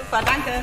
Super, danke.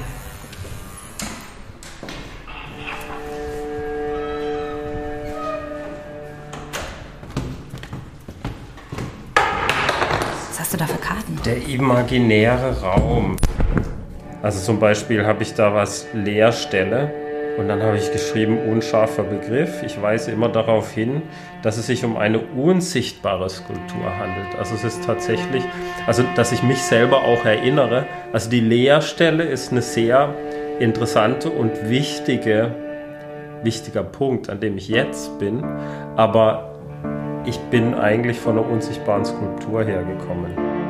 Was hast du da für Karten? Der imaginäre Raum. Also zum Beispiel habe ich da was Leerstelle und dann habe ich geschrieben unscharfer Begriff. Ich weise immer darauf hin, dass es sich um eine unsichtbare Skulptur handelt. Also es ist tatsächlich, also dass ich mich selber auch erinnere. Also die Leerstelle ist eine sehr interessante und wichtiger Punkt, an dem ich jetzt bin. Aber ich bin eigentlich von einer unsichtbaren Skulptur hergekommen.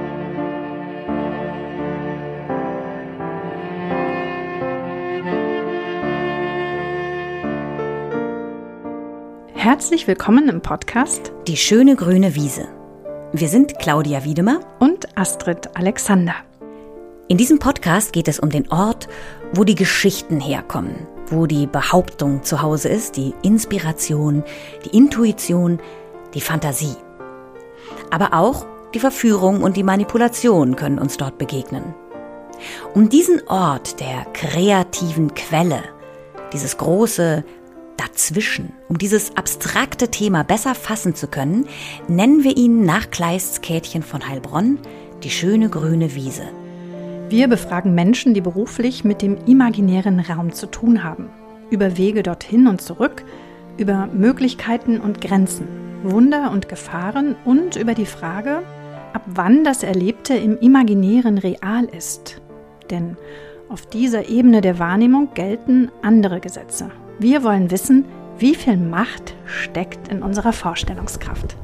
Herzlich willkommen im Podcast Die schöne grüne Wiese. Wir sind Claudia Wiedemer und Astrid Alexander. In diesem Podcast geht es um den Ort, wo die Geschichten herkommen, wo die Behauptung zu Hause ist, die Inspiration, die Intuition, die Fantasie. Aber auch die Verführung und die Manipulation können uns dort begegnen. Um diesen Ort der kreativen Quelle, dieses große Dazwischen, um dieses abstrakte Thema besser fassen zu können, nennen wir ihn nach Kleists Käthchen von Heilbronn die schöne grüne Wiese. Wir befragen Menschen, die beruflich mit dem imaginären Raum zu tun haben. Über Wege dorthin und zurück, über Möglichkeiten und Grenzen, Wunder und Gefahren und über die Frage, ab wann das Erlebte im Imaginären real ist. Denn auf dieser Ebene der Wahrnehmung gelten andere Gesetze. Wir wollen wissen, wie viel Macht steckt in unserer Vorstellungskraft.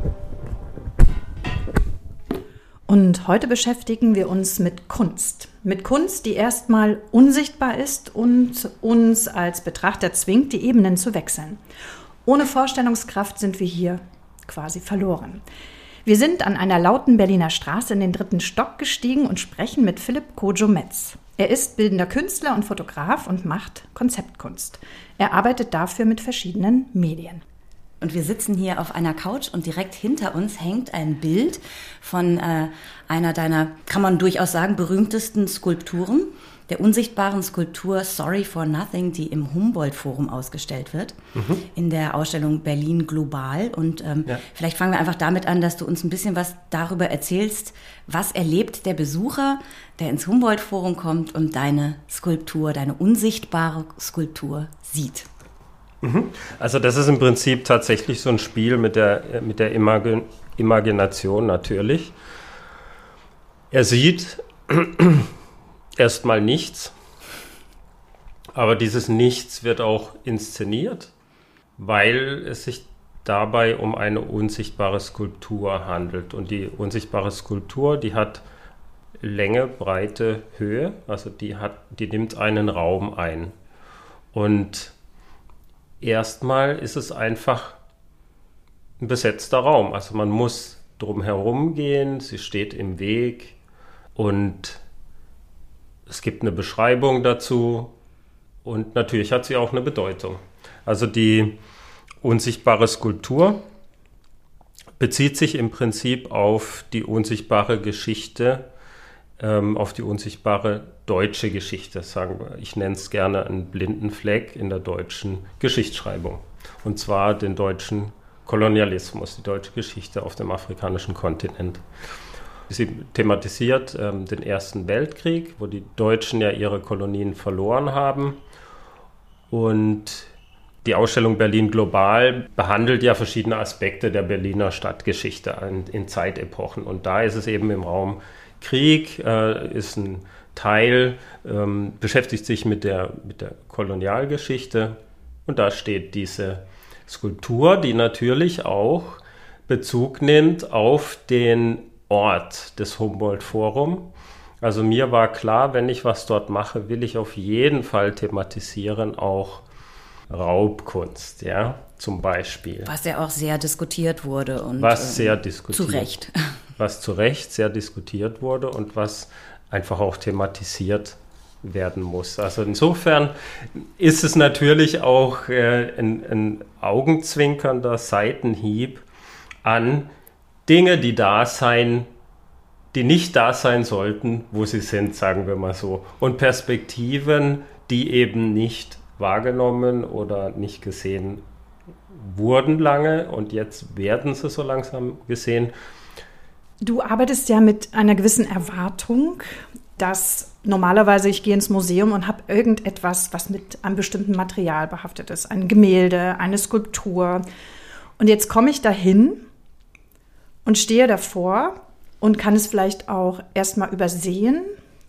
Und heute beschäftigen wir uns mit Kunst. Mit Kunst, die erstmal unsichtbar ist und uns als Betrachter zwingt, die Ebenen zu wechseln. Ohne Vorstellungskraft sind wir hier quasi verloren. Wir sind an einer lauten Berliner Straße in den 3. Stock gestiegen und sprechen mit Philipp Kojo-Metz. Er ist bildender Künstler und Fotograf und macht Konzeptkunst. Er arbeitet dafür mit verschiedenen Medien. Und wir sitzen hier auf einer Couch und direkt hinter uns hängt ein Bild von einer deiner, kann man durchaus sagen, berühmtesten Skulpturen, der unsichtbaren Skulptur Sorry for Nothing, die im Humboldt-Forum ausgestellt wird, in der Ausstellung Berlin Global. Und vielleicht fangen wir einfach damit an, dass du uns ein bisschen was darüber erzählst, was erlebt der Besucher, der ins Humboldt-Forum kommt und deine Skulptur, deine unsichtbare Skulptur sieht. Also das ist im Prinzip tatsächlich so ein Spiel mit der Imagination natürlich. Er sieht erstmal nichts, aber dieses Nichts wird auch inszeniert, weil es sich dabei um eine unsichtbare Skulptur handelt. Und die unsichtbare Skulptur, die hat Länge, Breite, Höhe, also die nimmt einen Raum ein. Und erstmal ist es einfach ein besetzter Raum. Also man muss drum herum gehen, sie steht im Weg und es gibt eine Beschreibung dazu und natürlich hat sie auch eine Bedeutung. Also die unsichtbare Skulptur bezieht sich im Prinzip auf die unsichtbare Geschichte, auf die unsichtbare deutsche Geschichte, sagen wir. Ich nenne es gerne einen blinden Fleck in der deutschen Geschichtsschreibung. Und zwar den deutschen Kolonialismus, die deutsche Geschichte auf dem afrikanischen Kontinent. Sie thematisiert den Ersten Weltkrieg, wo die Deutschen ja ihre Kolonien verloren haben. Und die Ausstellung Berlin Global behandelt ja verschiedene Aspekte der Berliner Stadtgeschichte in Zeitepochen. Und da ist es eben im Raum Krieg, ist ein Teil, beschäftigt sich mit der Kolonialgeschichte. Und da steht diese Skulptur, die natürlich auch Bezug nimmt auf den Ort des Humboldt-Forum. Also mir war klar, wenn ich was dort mache, will ich auf jeden Fall thematisieren, auch Raubkunst, ja, zum Beispiel. Was ja auch sehr diskutiert wurde. Und was sehr diskutiert. Zu Recht. Was zu Recht sehr diskutiert wurde und was einfach auch thematisiert werden muss. Also insofern ist es natürlich auch ein augenzwinkernder Seitenhieb an Dinge, die da sein die nicht da sein sollten, wo sie sind, sagen wir mal so. Und Perspektiven, die eben nicht wahrgenommen oder nicht gesehen wurden lange und jetzt werden sie so langsam gesehen. Du arbeitest ja mit einer gewissen Erwartung, dass normalerweise ich gehe ins Museum und habe irgendetwas, was mit einem bestimmten Material behaftet ist. Ein Gemälde, eine Skulptur. Und jetzt komme ich dahin und stehe davor und kann es vielleicht auch erstmal übersehen.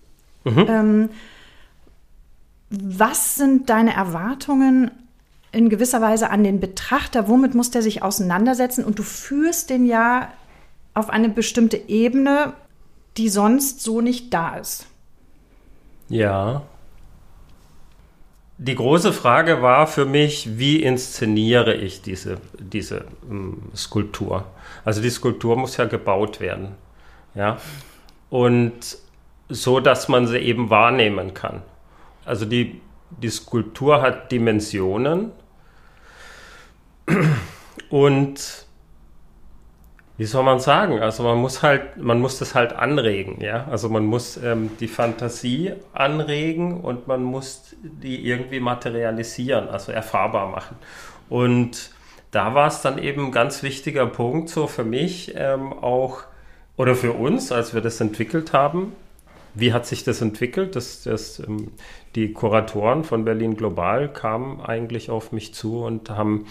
Was sind deine Erwartungen in gewisser Weise an den Betrachter? Womit muss der sich auseinandersetzen? Und du führst den ja auf eine bestimmte Ebene, die sonst so nicht da ist. Ja. Die große Frage war für mich, wie inszeniere ich diese Skulptur? Also die Skulptur muss ja gebaut werden. Ja? Und so, dass man sie eben wahrnehmen kann. Also die Skulptur hat Dimensionen und wie soll man sagen? Also man muss das halt anregen, ja. Also man muss die Fantasie anregen und man muss die irgendwie materialisieren, also erfahrbar machen. Und da war es dann eben ein ganz wichtiger Punkt so für mich auch oder für uns, als wir das entwickelt haben. Wie hat sich das entwickelt? Die Kuratoren von Berlin Global kamen eigentlich auf mich zu und haben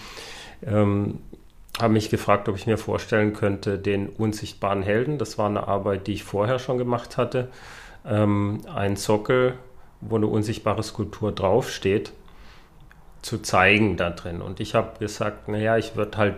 mich gefragt, ob ich mir vorstellen könnte, den unsichtbaren Helden, das war eine Arbeit, die ich vorher schon gemacht hatte, ein Sockel, wo eine unsichtbare Skulptur draufsteht, zu zeigen da drin. Und ich habe gesagt, naja, ich würde halt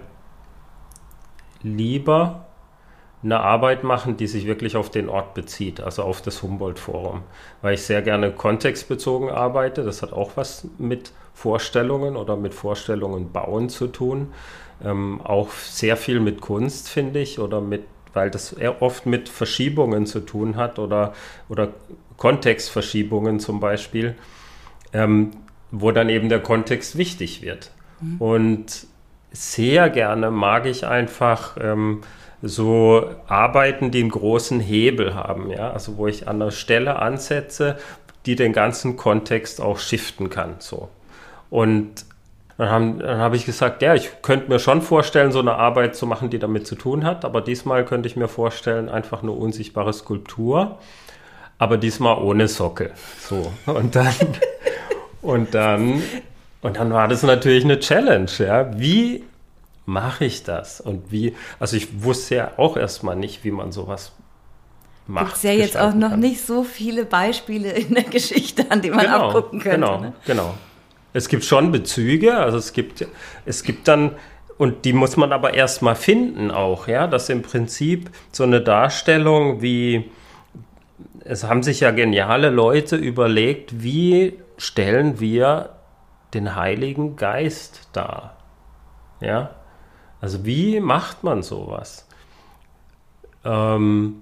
lieber eine Arbeit machen, die sich wirklich auf den Ort bezieht, also auf das Humboldt-Forum, weil ich sehr gerne kontextbezogen arbeite. Das hat auch was mit Vorstellungen oder mit Vorstellungen bauen zu tun. Auch sehr viel mit Kunst, finde ich, weil das oft mit Verschiebungen zu tun hat oder Kontextverschiebungen zum Beispiel, wo dann eben der Kontext wichtig wird. Und sehr gerne mag ich einfach so Arbeiten, die einen großen Hebel haben, ja, also wo ich an einer Stelle ansetze, die den ganzen Kontext auch shiften kann, so. Und dann habe ich gesagt, ja, ich könnte mir schon vorstellen, so eine Arbeit zu machen, die damit zu tun hat, aber diesmal könnte ich mir vorstellen, einfach eine unsichtbare Skulptur, aber diesmal ohne Sockel, so. Und dann war das natürlich eine Challenge, ja, wie mache ich das? Und also ich wusste ja auch erstmal nicht, wie man sowas macht. Gibt es ja jetzt auch noch nicht so viele Beispiele in der Geschichte, an denen man abgucken könnte. Genau. Es gibt schon Bezüge, also es gibt dann, und die muss man aber erstmal finden auch, ja, dass im Prinzip so eine Darstellung es haben sich ja geniale Leute überlegt, wie stellen wir den Heiligen Geist dar? Ja? Also wie macht man sowas? Oder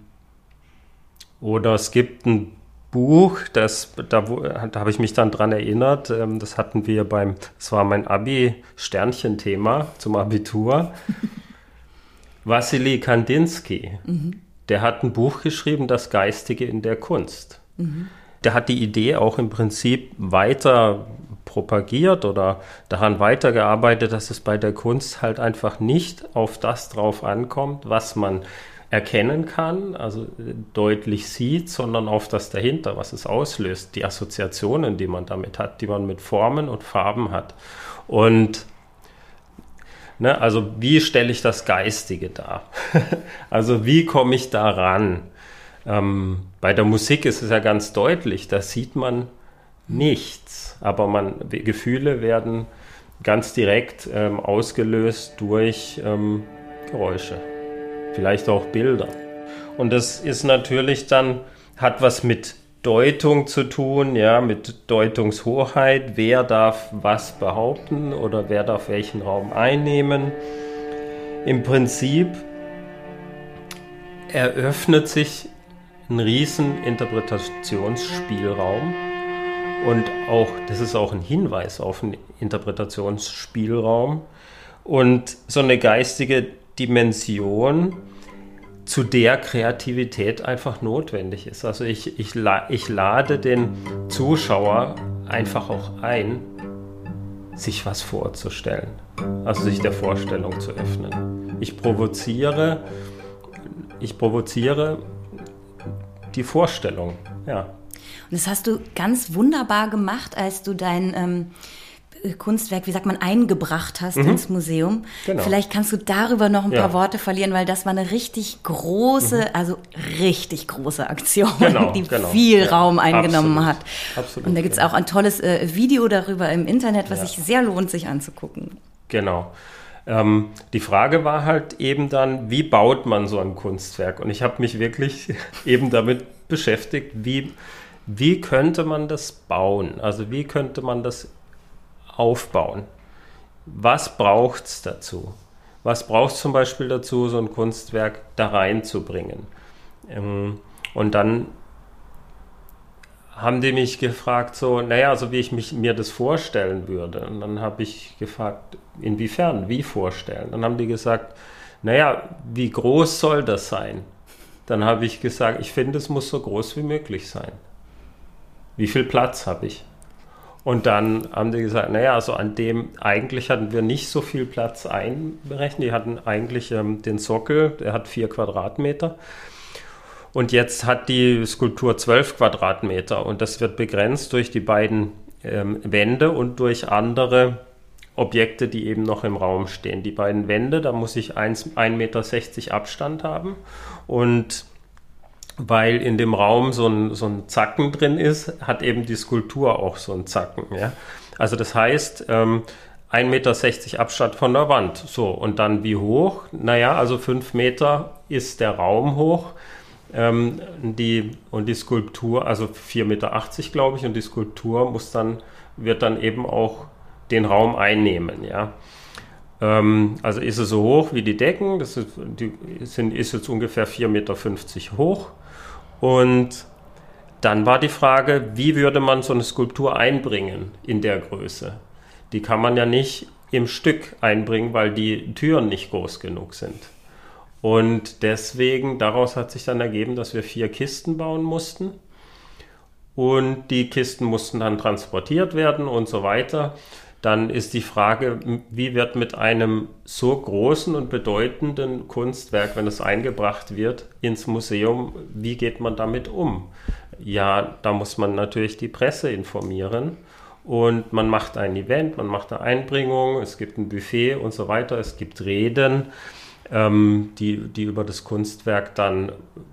es gibt ein Buch, da habe ich mich dann dran erinnert, das war mein Abi-Sternchen-Thema zum Abitur. Wassily Kandinsky, der hat ein Buch geschrieben, Das Geistige in der Kunst. Der hat die Idee auch im Prinzip weiter propagiert oder daran weitergearbeitet, dass es bei der Kunst halt einfach nicht auf das drauf ankommt, was man erkennen kann, also deutlich sieht, sondern auf das dahinter, was es auslöst, die Assoziationen, die man damit hat, die man mit Formen und Farben hat. Und also wie stelle ich das Geistige dar? Also wie komme ich da ran? Bei der Musik ist es ja ganz deutlich, da sieht man nichts, aber Gefühle werden ganz direkt ausgelöst durch Geräusche, vielleicht auch Bilder. Und das ist natürlich hat was mit Deutung zu tun, ja, mit Deutungshoheit. Wer darf was behaupten oder wer darf welchen Raum einnehmen? Im Prinzip eröffnet sich ein riesen Interpretationsspielraum und das ist auch ein Hinweis auf einen Interpretationsspielraum und so eine geistige Dimension zu der Kreativität einfach notwendig ist. Also ich lade den Zuschauer einfach auch ein, sich was vorzustellen, also sich der Vorstellung zu öffnen. Ich provoziere die Vorstellung, ja. Und das hast du ganz wunderbar gemacht, als du dein Kunstwerk, wie sagt man, eingebracht hast ins Museum. Genau. Vielleicht kannst du darüber noch ein paar Worte verlieren, weil das war eine richtig große, also richtig große Aktion, die viel Raum eingenommen hat. Absolut. Und da gibt es auch ein tolles Video darüber im Internet, was sich sehr lohnt, sich anzugucken. Genau. Die Frage war halt eben dann, wie baut man so ein Kunstwerk? Und ich habe mich wirklich eben damit beschäftigt, wie könnte man das bauen? Also wie könnte man das aufbauen? Was braucht es dazu? Was braucht es zum Beispiel dazu, so ein Kunstwerk da reinzubringen? Und dann haben die mich gefragt, so, also wie ich mir das vorstellen würde. Und dann habe ich gefragt, inwiefern, wie vorstellen? Dann haben die gesagt, wie groß soll das sein? Dann habe ich gesagt, ich finde, es muss so groß wie möglich sein. Wie viel Platz habe ich? Und dann haben die gesagt, also eigentlich hatten wir nicht so viel Platz einberechnet. Die hatten eigentlich den Sockel, der hat 4 Quadratmeter. Und jetzt hat die Skulptur 12 Quadratmeter. Und das wird begrenzt durch die beiden Wände und durch andere Objekte, die eben noch im Raum stehen. Die beiden Wände, da muss ich 1,60 Meter Abstand haben. Und weil in dem Raum so ein Zacken drin ist, hat eben die Skulptur auch so einen Zacken. Ja? Also das heißt, 1,60 Meter Abstand von der Wand. So, und dann wie hoch? Also 5 Meter ist der Raum hoch. Die Skulptur, also 4,80 Meter, glaube ich, und die Skulptur wird dann eben auch den Raum einnehmen. Ja? Also ist es so hoch wie die Decken, ist jetzt ungefähr 4,50 Meter hoch. Und dann war die Frage, wie würde man so eine Skulptur einbringen in der Größe? Die kann man ja nicht im Stück einbringen, weil die Türen nicht groß genug sind. Und deswegen, daraus hat sich dann ergeben, dass wir 4 Kisten bauen mussten. Und die Kisten mussten dann transportiert werden und so weiter. Dann ist die Frage, wie wird mit einem so großen und bedeutenden Kunstwerk, wenn es eingebracht wird ins Museum, wie geht man damit um? Ja, da muss man natürlich die Presse informieren und man macht ein Event, man macht eine Einbringung, es gibt ein Buffet und so weiter, es gibt Reden, die über das Kunstwerk dann,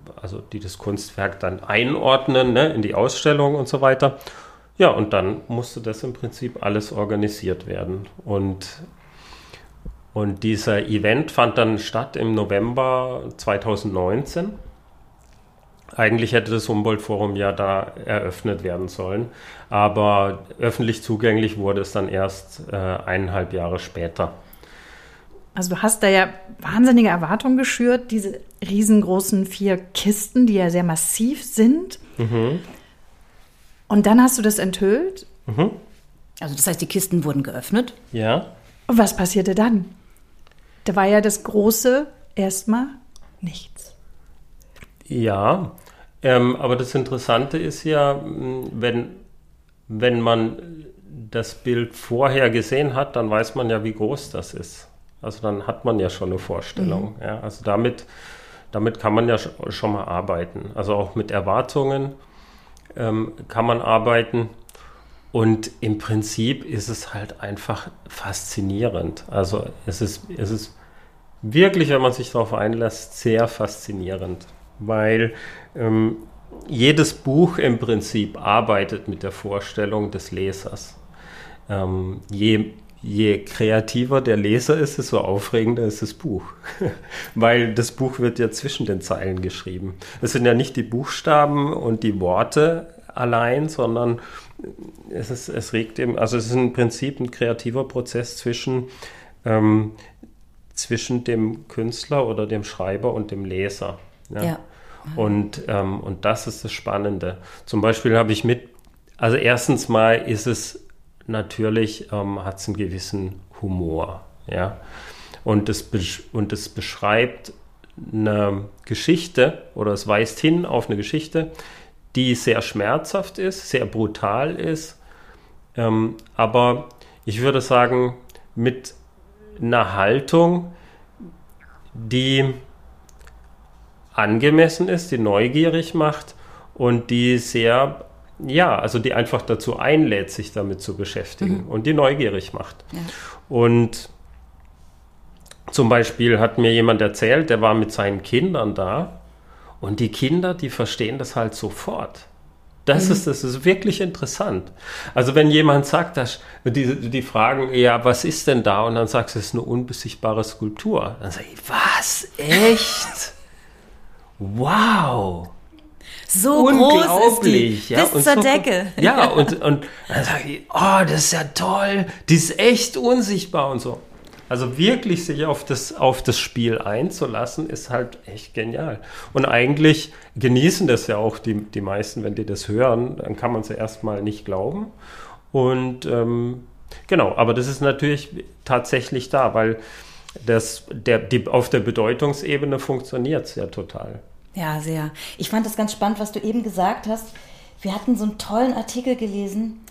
einordnen, in die Ausstellung und so weiter. Ja, und dann musste das im Prinzip alles organisiert werden. Und dieser Event fand dann statt im November 2019. Eigentlich hätte das Humboldt-Forum ja da eröffnet werden sollen, aber öffentlich zugänglich wurde es dann erst 1,5 Jahre später. Also du hast da ja wahnsinnige Erwartungen geschürt, diese riesengroßen 4 Kisten, die ja sehr massiv sind. Mhm. Und dann hast du das enthüllt? Mhm. Also das heißt, die Kisten wurden geöffnet? Ja. Und was passierte dann? Da war ja das Große erstmal nichts. Ja, aber das Interessante ist ja, wenn man das Bild vorher gesehen hat, dann weiß man ja, wie groß das ist. Also dann hat man ja schon eine Vorstellung. Mhm. Ja, also damit kann man ja schon mal arbeiten. Also auch mit Erwartungen kann man arbeiten. Und im Prinzip ist es halt einfach faszinierend. Also es ist wirklich, wenn man sich darauf einlässt, sehr faszinierend. Weil jedes Buch im Prinzip arbeitet mit der Vorstellung des Lesers. Je kreativer der Leser ist, desto aufregender ist das Buch. Weil das Buch wird ja zwischen den Zeilen geschrieben. Es sind ja nicht die Buchstaben und die Worte allein, sondern es ist im Prinzip ein kreativer Prozess zwischen dem Künstler oder dem Schreiber und dem Leser. Ja. Ja. Und das ist das Spannende. Zum Beispiel habe ich erstens mal ist es natürlich, hat es einen gewissen Humor, ja. Und es beschreibt eine Geschichte oder es weist hin auf eine Geschichte, die sehr schmerzhaft ist, sehr brutal ist, aber ich würde sagen, mit einer Haltung, die angemessen ist, die neugierig macht und die sehr, also die einfach dazu einlädt, sich damit zu beschäftigen und die neugierig macht. Ja. Und zum Beispiel hat mir jemand erzählt, der war mit seinen Kindern da und die Kinder, die verstehen das halt sofort. Das ist wirklich interessant. Also wenn jemand sagt, die fragen, ja, was ist denn da? Und dann sagst du, es ist eine unbesichtbare Skulptur. Dann sage ich, was? Echt? Wow! So groß ist die, ja, bis zur Decke. Ja, und dann sage ich, oh, das ist ja toll, die ist echt unsichtbar und so. Also wirklich sich auf das Spiel einzulassen, ist halt echt genial. Und eigentlich genießen das ja auch die meisten, wenn die das hören, dann kann man es ja erstmal nicht glauben. Und genau, aber das ist natürlich tatsächlich da, weil auf der Bedeutungsebene funktioniert es ja total. Ja, sehr. Ich fand das ganz spannend, was du eben gesagt hast. Wir hatten so einen tollen Artikel gelesen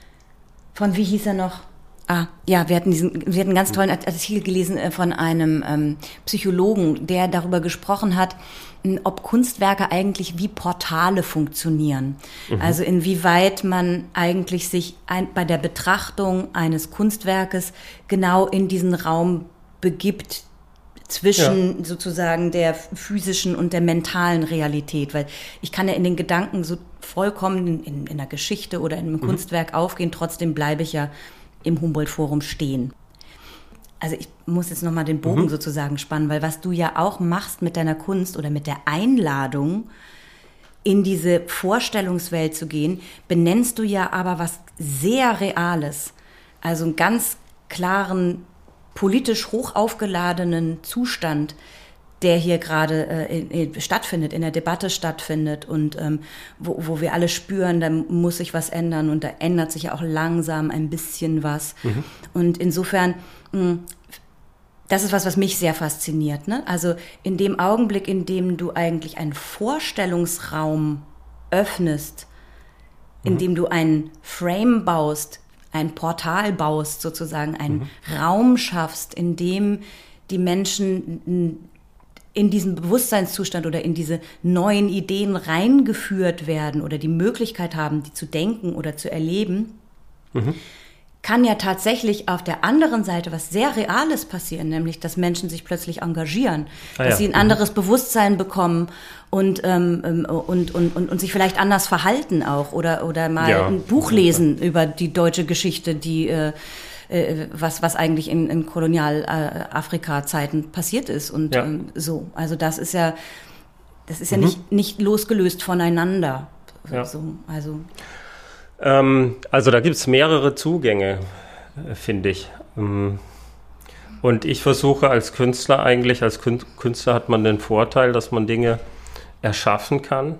von, wie hieß er noch? Wir hatten einen ganz tollen Artikel gelesen von einem Psychologen, der darüber gesprochen hat, ob Kunstwerke eigentlich wie Portale funktionieren. Also inwieweit man eigentlich sich bei der Betrachtung eines Kunstwerkes genau in diesen Raum begibt, zwischen sozusagen der physischen und der mentalen Realität, weil ich kann ja in den Gedanken so vollkommen in einer Geschichte oder in einem Kunstwerk aufgehen, trotzdem bleibe ich ja im Humboldt-Forum stehen. Also ich muss jetzt nochmal den Bogen sozusagen spannen, weil was du ja auch machst mit deiner Kunst oder mit der Einladung, in diese Vorstellungswelt zu gehen, benennst du ja aber was sehr Reales, also einen ganz klaren, politisch hoch aufgeladenen Zustand, der hier gerade stattfindet, in der Debatte stattfindet und wo wir alle spüren, da muss sich was ändern und da ändert sich ja auch langsam ein bisschen was. Und insofern, das ist was mich sehr fasziniert, ne? Also in dem Augenblick, in dem du eigentlich einen Vorstellungsraum öffnest, in dem du einen Frame baust, ein Portal baust, sozusagen einen Raum schaffst, in dem die Menschen in diesen Bewusstseinszustand oder in diese neuen Ideen reingeführt werden oder die Möglichkeit haben, die zu denken oder zu erleben, kann ja tatsächlich auf der anderen Seite was sehr Reales passieren, nämlich, dass Menschen sich plötzlich engagieren, dass sie ein anderes Bewusstsein bekommen und sich vielleicht anders verhalten auch oder mal ein Buch lesen über die deutsche Geschichte, die was eigentlich in Kolonial-Afrika-Zeiten passiert ist und so. Also das ist ja nicht losgelöst voneinander. Ja. So, also da gibt es mehrere Zugänge, finde ich. Und ich versuche als Künstler hat man den Vorteil, dass man Dinge erschaffen kann.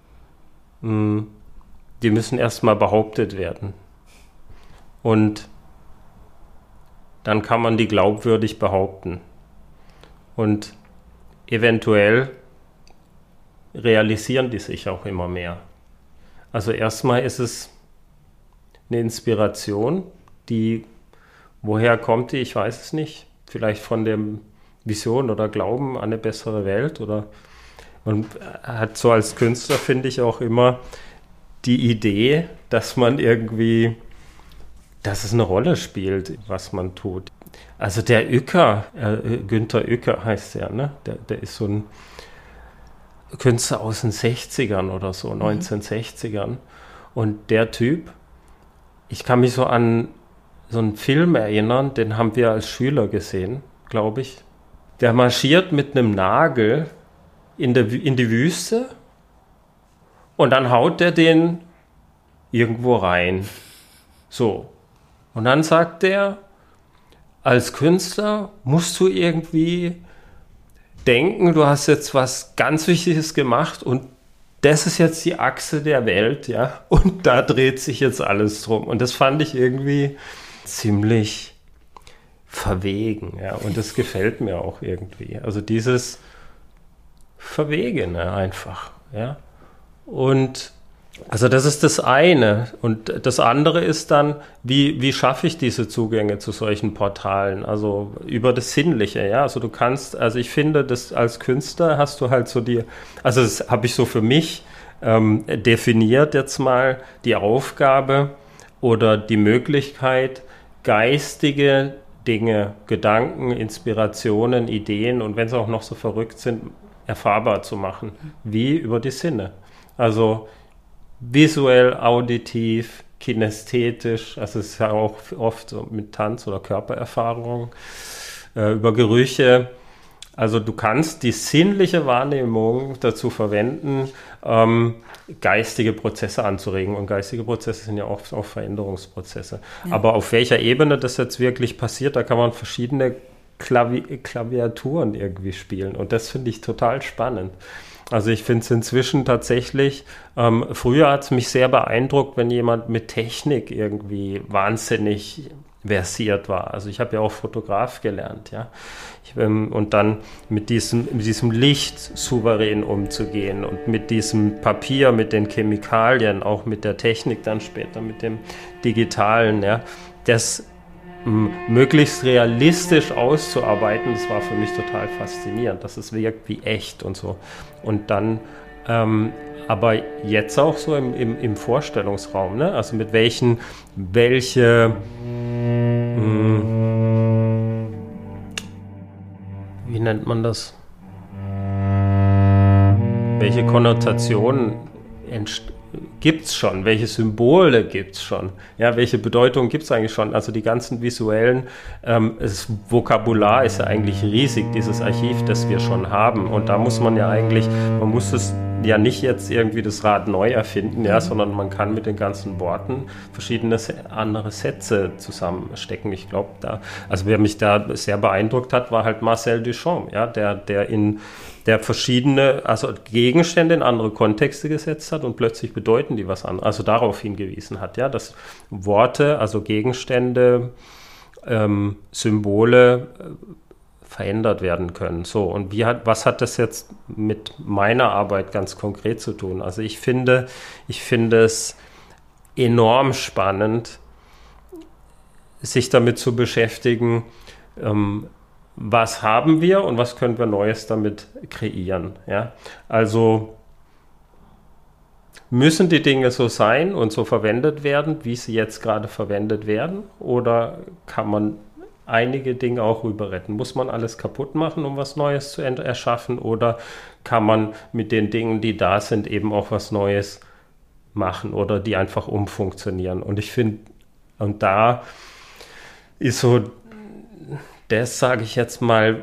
Die müssen erstmal behauptet werden. Und dann kann man die glaubwürdig behaupten. Und eventuell realisieren die sich auch immer mehr. Also erstmal ist es eine Inspiration, woher kommt die? Ich weiß es nicht. Vielleicht von der Vision oder Glauben an eine bessere Welt oder man hat so als Künstler, finde ich, auch immer die Idee, dass es eine Rolle spielt, was man tut. Also der Uecker, Günter Uecker heißt der, ne? Der ist so ein Künstler aus den 60ern oder so, 1960ern. Und der Typ, ich kann mich so an so einen Film erinnern, den haben wir als Schüler gesehen, glaube ich. Der marschiert mit einem Nagel in die Wüste und dann haut der den irgendwo rein. So. Und dann sagt er, als Künstler musst du irgendwie denken, du hast jetzt was ganz Wichtiges gemacht und das ist jetzt die Achse der Welt, ja, und da dreht sich jetzt alles drum. Und das fand ich irgendwie ziemlich verwegen, ja, und das gefällt mir auch irgendwie. Also dieses Verwegene einfach. Ja? Und also das ist das eine. Und das andere ist dann, wie schaffe ich diese Zugänge zu solchen Portalen? Also über das Sinnliche, ja. Also du kannst, also ich finde, dass als Künstler hast du halt so also das habe ich so für mich definiert jetzt mal, die Aufgabe oder die Möglichkeit, geistige Dinge, Gedanken, Inspirationen, Ideen und wenn sie auch noch so verrückt sind, erfahrbar zu machen. Wie über die Sinne. Also visuell, auditiv, kinästhetisch, also es ist ja auch oft so mit Tanz- oder Körpererfahrung, über Gerüche. Also du kannst die sinnliche Wahrnehmung dazu verwenden, geistige Prozesse anzuregen. Und geistige Prozesse sind ja oft auch Veränderungsprozesse. Ja. Aber auf welcher Ebene das jetzt wirklich passiert, da kann man verschiedene Klaviaturen irgendwie spielen. Und das finde ich total spannend. Also ich finde es inzwischen tatsächlich, früher hat es mich sehr beeindruckt, wenn jemand mit Technik irgendwie wahnsinnig versiert war. Also ich habe ja auch Fotograf gelernt, ja. Und dann mit diesem Licht souverän umzugehen und mit diesem Papier, mit den Chemikalien, auch mit der Technik dann später, mit dem Digitalen, ja, das möglichst realistisch auszuarbeiten, das war für mich total faszinierend, dass es wirkt wie echt und so. Und dann, aber jetzt auch so im Vorstellungsraum, ne? Also mit welche, wie nennt man das? Welche Konnotationen gibt es schon? Welche Symbole gibt es schon? Ja, welche Bedeutung gibt es eigentlich schon? Also die ganzen visuellen, das Vokabular ist ja eigentlich riesig, dieses Archiv, das wir schon haben. Und da muss man ja eigentlich, man muss es ja nicht jetzt irgendwie das Rad neu erfinden, ja, sondern man kann mit den ganzen Worten verschiedene andere Sätze zusammenstecken. Ich glaube, also wer mich da sehr beeindruckt hat, war halt Marcel Duchamp, ja, der verschiedene, also Gegenstände in andere Kontexte gesetzt hat und plötzlich bedeuten die was anderes, also darauf hingewiesen hat, ja, dass Worte, also Gegenstände, Symbole verändert werden können. So, und was hat das jetzt mit meiner Arbeit ganz konkret zu tun? Also ich finde es enorm spannend, sich damit zu beschäftigen, was haben wir und was können wir Neues damit kreieren. Ja? Also müssen die Dinge so sein und so verwendet werden, wie sie jetzt gerade verwendet werden, oder kann man einige Dinge auch rüber retten? Muss man alles kaputt machen, um was Neues zu erschaffen, oder kann man mit den Dingen, die da sind, eben auch was Neues machen oder die einfach umfunktionieren? Und ich finde, und da ist so, das sage ich jetzt mal,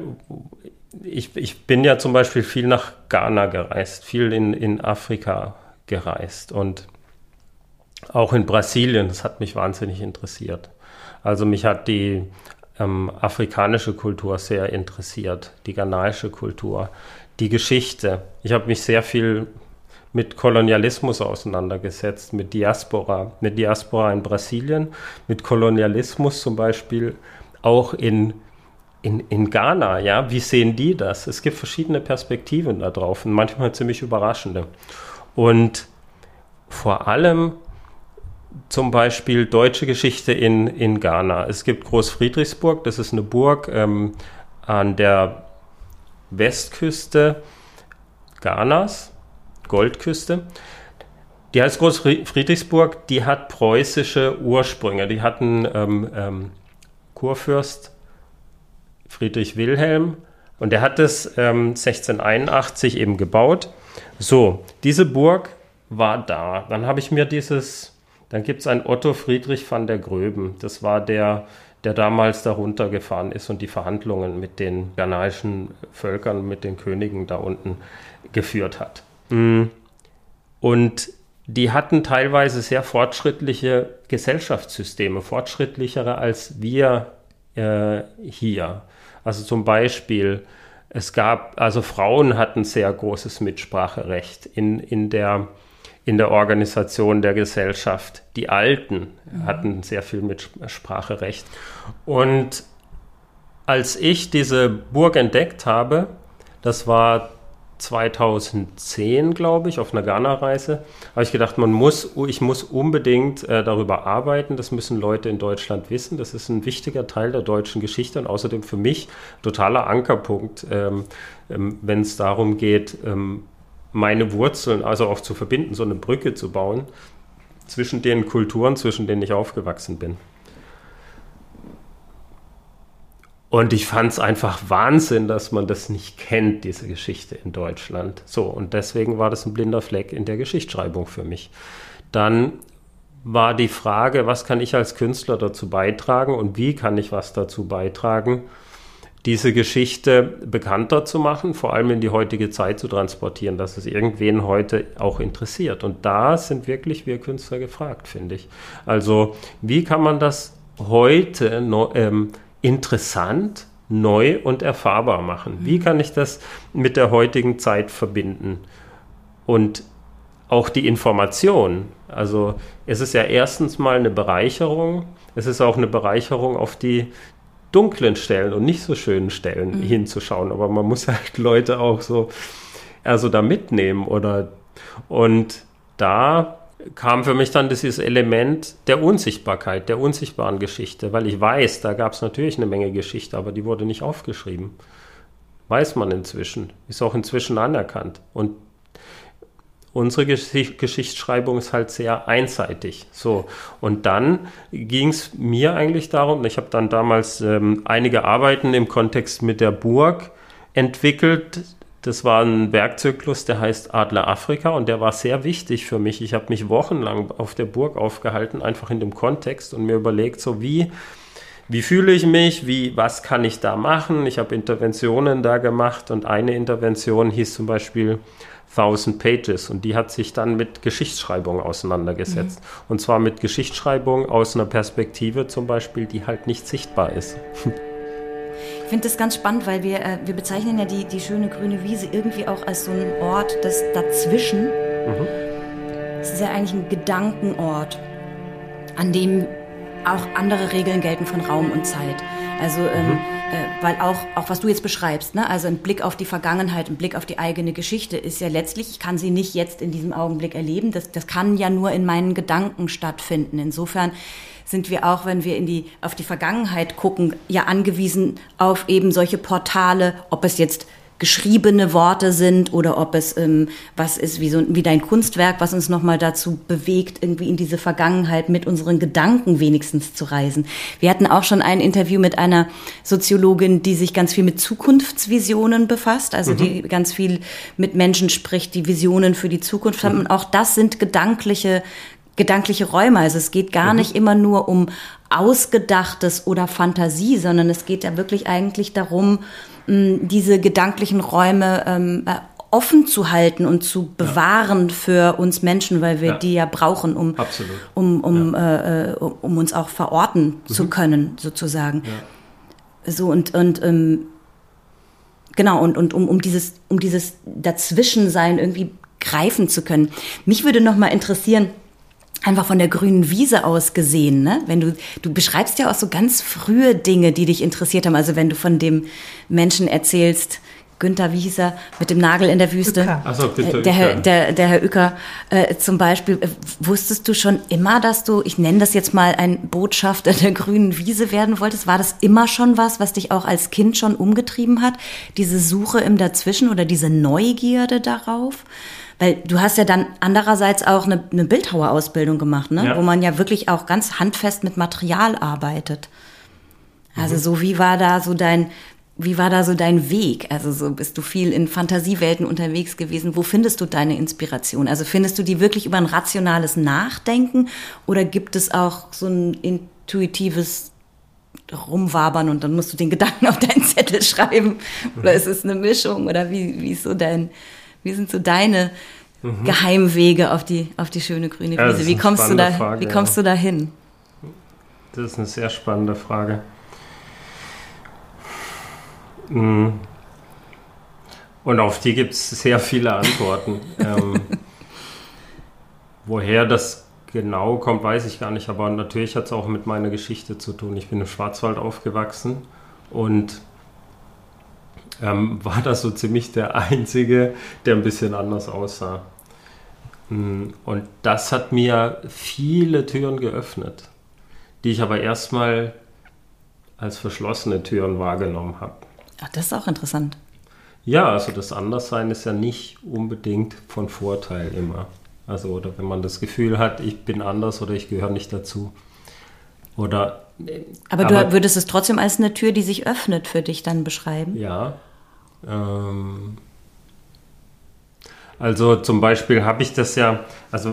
ich bin ja zum Beispiel viel nach Ghana gereist, viel in Afrika gereist und auch in Brasilien, das hat mich wahnsinnig interessiert. Also mich hat die afrikanische Kultur sehr interessiert, die ghanaische Kultur, die Geschichte. Ich habe mich sehr viel mit Kolonialismus auseinandergesetzt, mit Diaspora in Brasilien, mit Kolonialismus zum Beispiel auch in Ghana, ja, wie sehen die das? Es gibt verschiedene Perspektiven da drauf und manchmal ziemlich überraschende. Und vor allem zum Beispiel deutsche Geschichte in Ghana. Es gibt Groß-Friedrichsburg, das ist eine Burg an der Westküste Ghanas, Goldküste. Die heißt Groß-Friedrichsburg, die hat preußische Ursprünge. Die hatten Kurfürst Friedrich Wilhelm und der hat das 1681 eben gebaut. So, diese Burg war da. Dann habe ich mir dann gibt es einen Otto Friedrich van der Groeben. Das war der damals da runtergefahren ist und die Verhandlungen mit den ghanaischen Völkern, mit den Königen da unten geführt hat. Und die hatten teilweise sehr fortschrittliche Gesellschaftssysteme, fortschrittlichere als wir hier. Also zum Beispiel, Frauen hatten sehr großes Mitspracherecht in der Organisation der Gesellschaft. Die Alten hatten sehr viel Mitspracherecht. Und als ich diese Burg entdeckt habe, das war 2010, glaube ich, auf einer Ghana-Reise, habe ich gedacht, ich muss unbedingt darüber arbeiten. Das müssen Leute in Deutschland wissen. Das ist ein wichtiger Teil der deutschen Geschichte und außerdem für mich totaler Ankerpunkt, wenn es darum geht, meine Wurzeln also auch zu verbinden, so eine Brücke zu bauen zwischen den Kulturen, zwischen denen ich aufgewachsen bin. Und ich fand es einfach Wahnsinn, dass man das nicht kennt, diese Geschichte in Deutschland. So, und deswegen war das ein blinder Fleck in der Geschichtsschreibung für mich. Dann war die Frage, was kann ich als Künstler dazu beitragen und wie kann ich was dazu beitragen, diese Geschichte bekannter zu machen, vor allem in die heutige Zeit zu transportieren, dass es irgendwen heute auch interessiert. Und da sind wirklich wir Künstler gefragt, finde ich. Also, wie kann man das heute interessant, neu und erfahrbar machen? Wie kann ich das mit der heutigen Zeit verbinden? Und auch die Information. Also es ist ja erstens mal eine Bereicherung. Es ist auch eine Bereicherung, auf die dunklen Stellen und nicht so schönen Stellen hinzuschauen. Aber man muss halt Leute auch so da mitnehmen. Und da kam für mich dann dieses Element der Unsichtbarkeit, der unsichtbaren Geschichte, weil ich weiß, da gab es natürlich eine Menge Geschichte, aber die wurde nicht aufgeschrieben. Weiß man inzwischen, ist auch inzwischen anerkannt. Und unsere Geschichtsschreibung ist halt sehr einseitig. So. Und dann ging es mir eigentlich darum, ich habe dann damals einige Arbeiten im Kontext mit der Burg entwickelt. Das war ein Werkzyklus, der heißt Adler Afrika und der war sehr wichtig für mich. Ich habe mich wochenlang auf der Burg aufgehalten, einfach in dem Kontext und mir überlegt, so wie fühle ich mich, was kann ich da machen? Ich habe Interventionen da gemacht und eine Intervention hieß zum Beispiel 1000 Pages und die hat sich dann mit Geschichtsschreibung auseinandergesetzt. Und zwar mit Geschichtsschreibung aus einer Perspektive zum Beispiel, die halt nicht sichtbar ist. Ich finde das ganz spannend, weil wir bezeichnen ja die schöne grüne Wiese irgendwie auch als so einen Ort des Dazwischen. Es ist ja eigentlich ein Gedankenort, an dem auch andere Regeln gelten von Raum und Zeit. Also, weil auch was du jetzt beschreibst, ne? Also ein Blick auf die Vergangenheit, ein Blick auf die eigene Geschichte ist ja letztlich, ich kann sie nicht jetzt in diesem Augenblick erleben, das kann ja nur in meinen Gedanken stattfinden. Insofern sind wir auch, wenn wir auf die Vergangenheit gucken, ja angewiesen auf eben solche Portale, ob es jetzt geschriebene Worte sind oder ob es was ist wie dein Kunstwerk, was uns nochmal dazu bewegt, irgendwie in diese Vergangenheit mit unseren Gedanken wenigstens zu reisen. Wir hatten auch schon ein Interview mit einer Soziologin, die sich ganz viel mit Zukunftsvisionen befasst, also die ganz viel mit Menschen spricht, die Visionen für die Zukunft haben. Und auch das sind gedankliche Räume. Also es geht gar nicht immer nur um Ausgedachtes oder Fantasie, sondern es geht ja wirklich eigentlich darum, diese gedanklichen Räume offen zu halten und zu bewahren für uns Menschen, weil wir die ja brauchen, um uns auch verorten zu können, sozusagen. Ja. So genau, und um dieses Dazwischensein irgendwie greifen zu können. Mich würde noch mal interessieren, einfach von der grünen Wiese aus gesehen, ne? Wenn du beschreibst ja auch so ganz frühe Dinge, die dich interessiert haben. Also wenn du von dem Menschen erzählst, Günther, wie hieß er, mit dem Nagel in der Wüste. Der Herr Uecker zum Beispiel. Wusstest du schon immer, dass du, ich nenne das jetzt mal, ein Botschafter der grünen Wiese werden wolltest? War das immer schon was dich auch als Kind schon umgetrieben hat? Diese Suche im Dazwischen oder diese Neugierde darauf? Weil du hast ja dann andererseits auch eine Bildhauerausbildung gemacht, ne? Ja. Wo man ja wirklich auch ganz handfest mit Material arbeitet. Also so wie war da so dein Weg? Also so bist du viel in Fantasiewelten unterwegs gewesen. Wo findest du deine Inspiration? Also findest du die wirklich über ein rationales Nachdenken oder gibt es auch so ein intuitives Rumwabern und dann musst du den Gedanken auf deinen Zettel schreiben? Oder ist es eine Mischung? Oder wie sind so deine Geheimwege auf die schöne grüne Wiese? Wie kommst du da hin? Das ist eine sehr spannende Frage. Und auf die gibt es sehr viele Antworten. Woher das genau kommt, weiß ich gar nicht. Aber natürlich hat es auch mit meiner Geschichte zu tun. Ich bin im Schwarzwald aufgewachsen und war das so ziemlich der Einzige, der ein bisschen anders aussah. Und das hat mir viele Türen geöffnet, die ich aber erstmal als verschlossene Türen wahrgenommen habe. Ach, das ist auch interessant. Ja, also das Anderssein ist ja nicht unbedingt von Vorteil immer. Also, oder wenn man das Gefühl hat, ich bin anders oder ich gehöre nicht dazu. Aber du würdest es trotzdem als eine Tür, die sich öffnet, für dich dann beschreiben? Ja. Also zum Beispiel habe ich das ja, also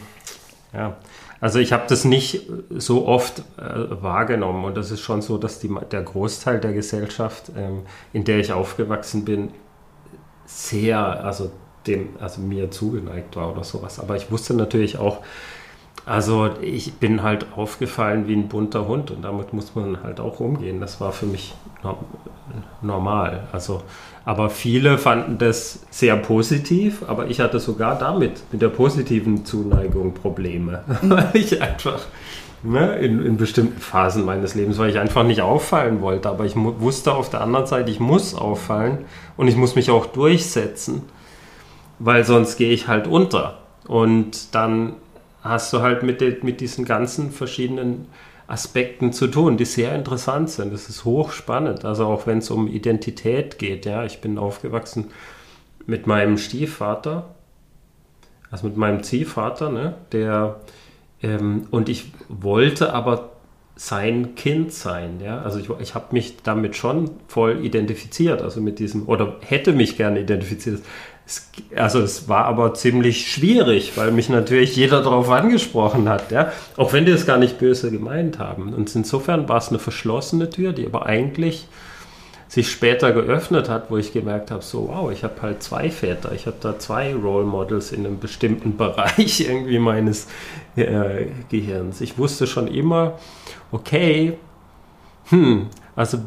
ich habe das nicht so oft wahrgenommen und das ist schon so, dass der Großteil der Gesellschaft, in der ich aufgewachsen bin, sehr, mir zugeneigt war oder sowas. Aber ich wusste natürlich auch, also ich bin halt aufgefallen wie ein bunter Hund und damit muss man halt auch umgehen. Das war für mich normal. Also, aber viele fanden das sehr positiv, aber ich hatte sogar mit der positiven Zuneigung Probleme, weil ich einfach in bestimmten Phasen meines Lebens, weil ich einfach nicht auffallen wollte. Aber ich wusste auf der anderen Seite, ich muss auffallen und ich muss mich auch durchsetzen, weil sonst gehe ich halt unter. Und dann hast du halt mit diesen ganzen verschiedenen Aspekten zu tun, die sehr interessant sind. Das ist hochspannend, also auch wenn es um Identität geht. Ja, ich bin aufgewachsen mit meinem Stiefvater, also mit meinem Ziehvater, ne, und ich wollte aber sein Kind sein. Ja? Also ich habe mich damit schon voll identifiziert, also mit diesem, oder hätte mich gerne identifiziert. Es war aber ziemlich schwierig, weil mich natürlich jeder darauf angesprochen hat, ja? Auch wenn die es gar nicht böse gemeint haben. Und insofern war es eine verschlossene Tür, die aber eigentlich sich später geöffnet hat, wo ich gemerkt habe, so wow, ich habe halt 2 Väter, ich habe da 2 Role Models in einem bestimmten Bereich irgendwie meines Gehirns. Ich wusste schon immer, okay, also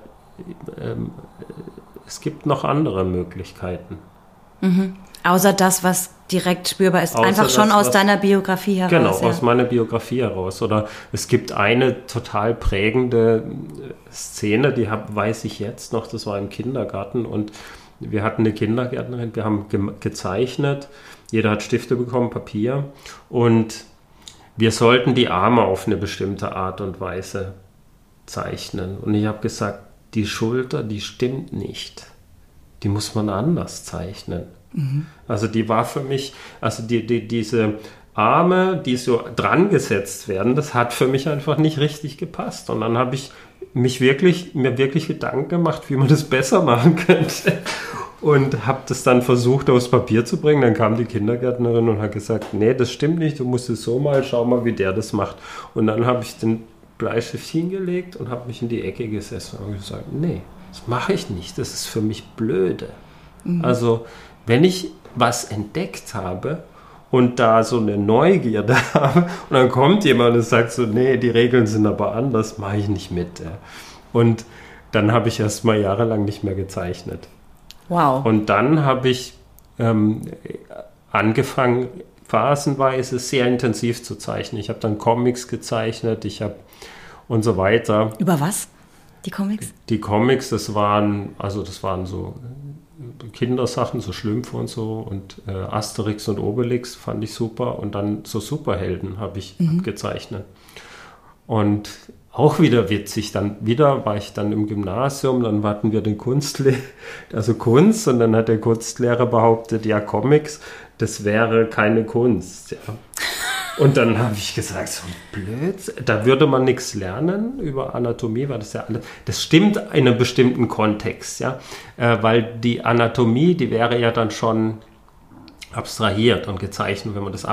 es gibt noch andere Möglichkeiten. Mhm. Außer das, was direkt spürbar ist, einfach schon aus deiner Biografie heraus. Genau, aus meiner Biografie heraus. Oder es gibt eine total prägende Szene, die weiß ich jetzt noch, das war im Kindergarten und wir hatten eine Kindergärtnerin, wir haben gezeichnet, jeder hat Stifte bekommen, Papier und wir sollten die Arme auf eine bestimmte Art und Weise zeichnen. Und ich habe gesagt, die Schulter, die stimmt nicht. Die muss man anders zeichnen. Mhm. Also die war für mich, also diese Arme, die so dran gesetzt werden, das hat für mich einfach nicht richtig gepasst. Und dann habe ich mir wirklich Gedanken gemacht, wie man das besser machen könnte. Und habe das dann versucht, aufs Papier zu bringen. Dann kam die Kindergärtnerin und hat gesagt, nee, das stimmt nicht, du musst es so mal, schau mal, wie der das macht. Und dann habe ich den Bleistift hingelegt und habe mich in die Ecke gesessen und gesagt, nee, das mache ich nicht, das ist für mich blöde. Mhm. Also, wenn ich was entdeckt habe und da so eine Neugierde habe und dann kommt jemand und sagt so, nee, die Regeln sind aber anders, mache ich nicht mit. Ja. Und dann habe ich erst mal jahrelang nicht mehr gezeichnet. Wow. Und dann habe ich angefangen, phasenweise sehr intensiv zu zeichnen. Ich habe dann Comics gezeichnet, und so weiter. Über was? Die Comics? Die Comics, das waren so Kindersachen, so Schlümpfe und so und Asterix und Obelix fand ich super und dann so Superhelden habe ich gezeichnet. Und auch wieder witzig, war ich dann im Gymnasium, dann hatten wir den Kunst und dann hat der Kunstlehrer behauptet, ja Comics, das wäre keine Kunst, ja. Und dann habe ich gesagt, so blöd, da würde man nichts lernen über Anatomie, weil das ja alles, das stimmt in einem bestimmten Kontext, ja, weil die Anatomie, die wäre ja dann schon abstrahiert und gezeichnet. Wenn man das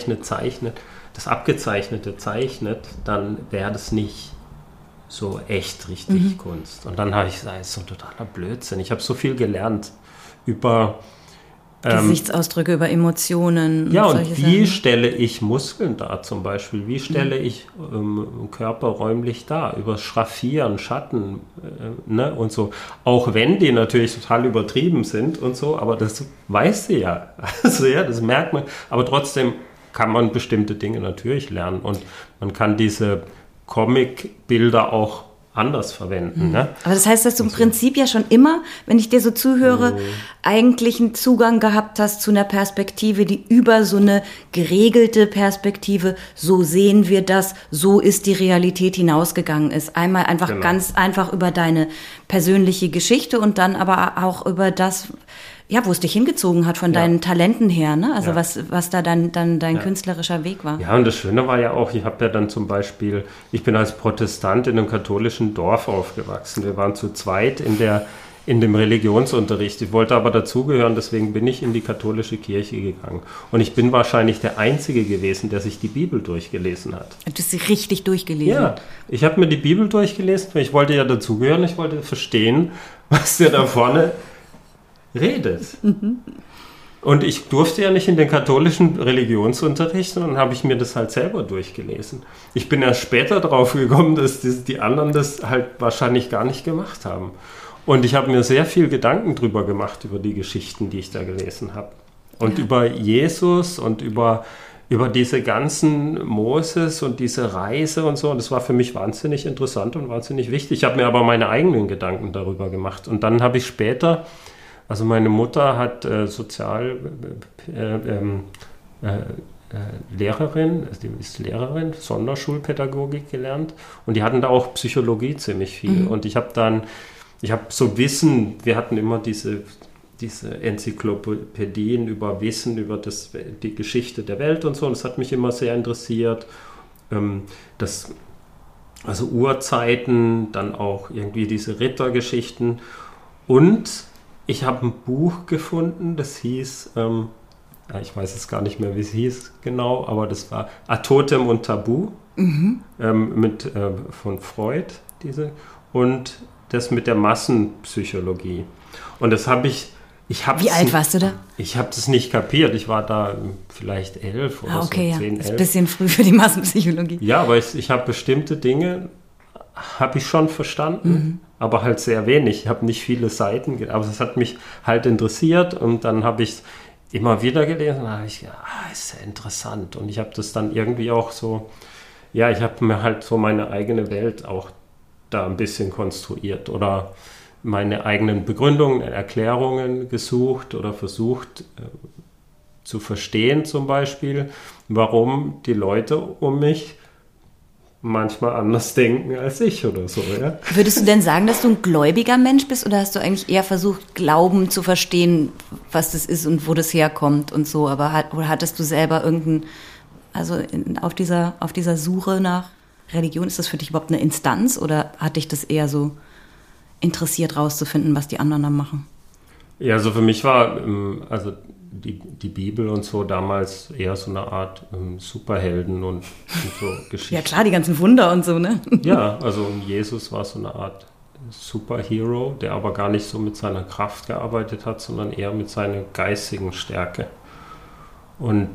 das Abgezeichnete zeichnet, dann wäre das nicht so echt richtig Kunst. Und dann habe ich gesagt, das ist so ein totaler Blödsinn. Ich habe so viel gelernt über Gesichtsausdrücke, über Emotionen. Ja, und wie stelle ich Muskeln dar zum Beispiel? Wie stelle ich Körper räumlich dar? Über Schraffieren, Schatten und so. Auch wenn die natürlich total übertrieben sind und so, aber das weißt du ja. Also ja, das merkt man. Aber trotzdem kann man bestimmte Dinge natürlich lernen. Und man kann diese Comic-Bilder auch anders verwenden. Ne? Aber das heißt, dass du im Prinzip ja schon immer, wenn ich dir so zuhöre, eigentlich einen Zugang gehabt hast zu einer Perspektive, die über so eine geregelte Perspektive, so sehen wir das, so ist die Realität hinausgegangen ist. Einmal einfach ganz einfach über deine persönliche Geschichte und dann aber auch über das, ja, wo es dich hingezogen hat von deinen Talenten her, ne? Also was da dein künstlerischer Weg war. Ja, und das Schöne war ja auch, ich habe ja dann zum Beispiel, ich bin als Protestant in einem katholischen Dorf aufgewachsen. Wir waren zu zweit in dem Religionsunterricht. Ich wollte aber dazugehören, deswegen bin ich in die katholische Kirche gegangen. Und ich bin wahrscheinlich der Einzige gewesen, der sich die Bibel durchgelesen hat. Du hast sie richtig durchgelesen? Ja, ich habe mir die Bibel durchgelesen, weil ich wollte ja dazugehören, ich wollte verstehen, was der da vorne redet. Und ich durfte ja nicht in den katholischen Religionsunterricht, sondern habe ich mir das halt selber durchgelesen. Ich bin erst später drauf gekommen, dass die anderen das halt wahrscheinlich gar nicht gemacht haben. Und ich habe mir sehr viel Gedanken drüber gemacht, über die Geschichten, die ich da gelesen habe. Und über Jesus und über diese ganzen Moses und diese Reise und so. Und das war für mich wahnsinnig interessant und wahnsinnig wichtig. Ich habe mir aber meine eigenen Gedanken darüber gemacht. Und dann habe ich später, also meine Mutter hat Lehrerin, die ist Lehrerin, Sonderschulpädagogik gelernt. Und die hatten da auch Psychologie ziemlich viel. Und ich habe so Wissen, wir hatten immer diese Enzyklopädien über Wissen, über die Geschichte der Welt und so. Und das hat mich immer sehr interessiert. Also Urzeiten, dann auch irgendwie diese Rittergeschichten. Und ich habe ein Buch gefunden, das hieß, ich weiß jetzt gar nicht mehr, wie es hieß genau, aber das war Ad Totem und Tabu von Freud, und das mit der Massenpsychologie. Und das habe ich... Wie alt warst du da? Ich habe das nicht kapiert. Ich war da vielleicht 11 oder so, 10, 11. Das ist ein bisschen früh für die Massenpsychologie. Ja, aber ich habe bestimmte Dinge, habe ich schon verstanden, aber halt sehr wenig. Ich habe nicht viele Seiten, aber es hat mich halt interessiert und dann habe ich es immer wieder gelesen und da habe ich gedacht, ist ja interessant. Und ich habe das dann irgendwie auch so, ja, ich habe mir halt so meine eigene Welt auch da ein bisschen konstruiert oder meine eigenen Begründungen, Erklärungen gesucht oder versucht zu verstehen zum Beispiel, warum die Leute um mich manchmal anders denken als ich oder so. Ja? Würdest du denn sagen, dass du ein gläubiger Mensch bist oder hast du eigentlich eher versucht, Glauben zu verstehen, was das ist und wo das herkommt und so? Aber hattest du selber auf dieser Suche nach Religion, ist das für dich überhaupt eine Instanz oder hat dich das eher so interessiert rauszufinden, was die anderen da machen? Ja, also für mich war die Bibel und so damals eher so eine Art Superhelden und so Geschichten. Ja klar, die ganzen Wunder und so, ne? Ja, also Jesus war so eine Art Superhero, der aber gar nicht so mit seiner Kraft gearbeitet hat, sondern eher mit seiner geistigen Stärke. Und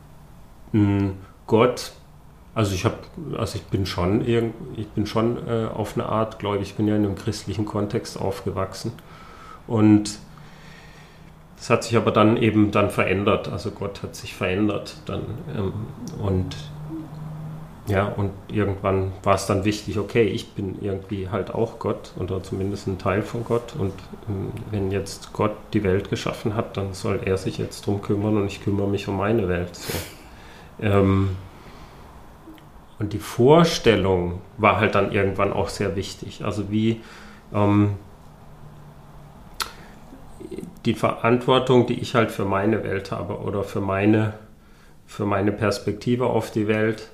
Gott, also ich bin schon auf eine Art gläubig. Ich bin ja in einem christlichen Kontext aufgewachsen und das hat sich aber dann verändert. Also Gott hat sich verändert dann und irgendwann war es dann wichtig, okay, ich bin irgendwie halt auch Gott oder zumindest ein Teil von Gott und wenn jetzt Gott die Welt geschaffen hat, dann soll er sich jetzt drum kümmern und ich kümmere mich um meine Welt. So. Und die Vorstellung war halt dann irgendwann auch sehr wichtig. Also wie die Verantwortung, die ich halt für meine Welt habe oder für meine Perspektive auf die Welt,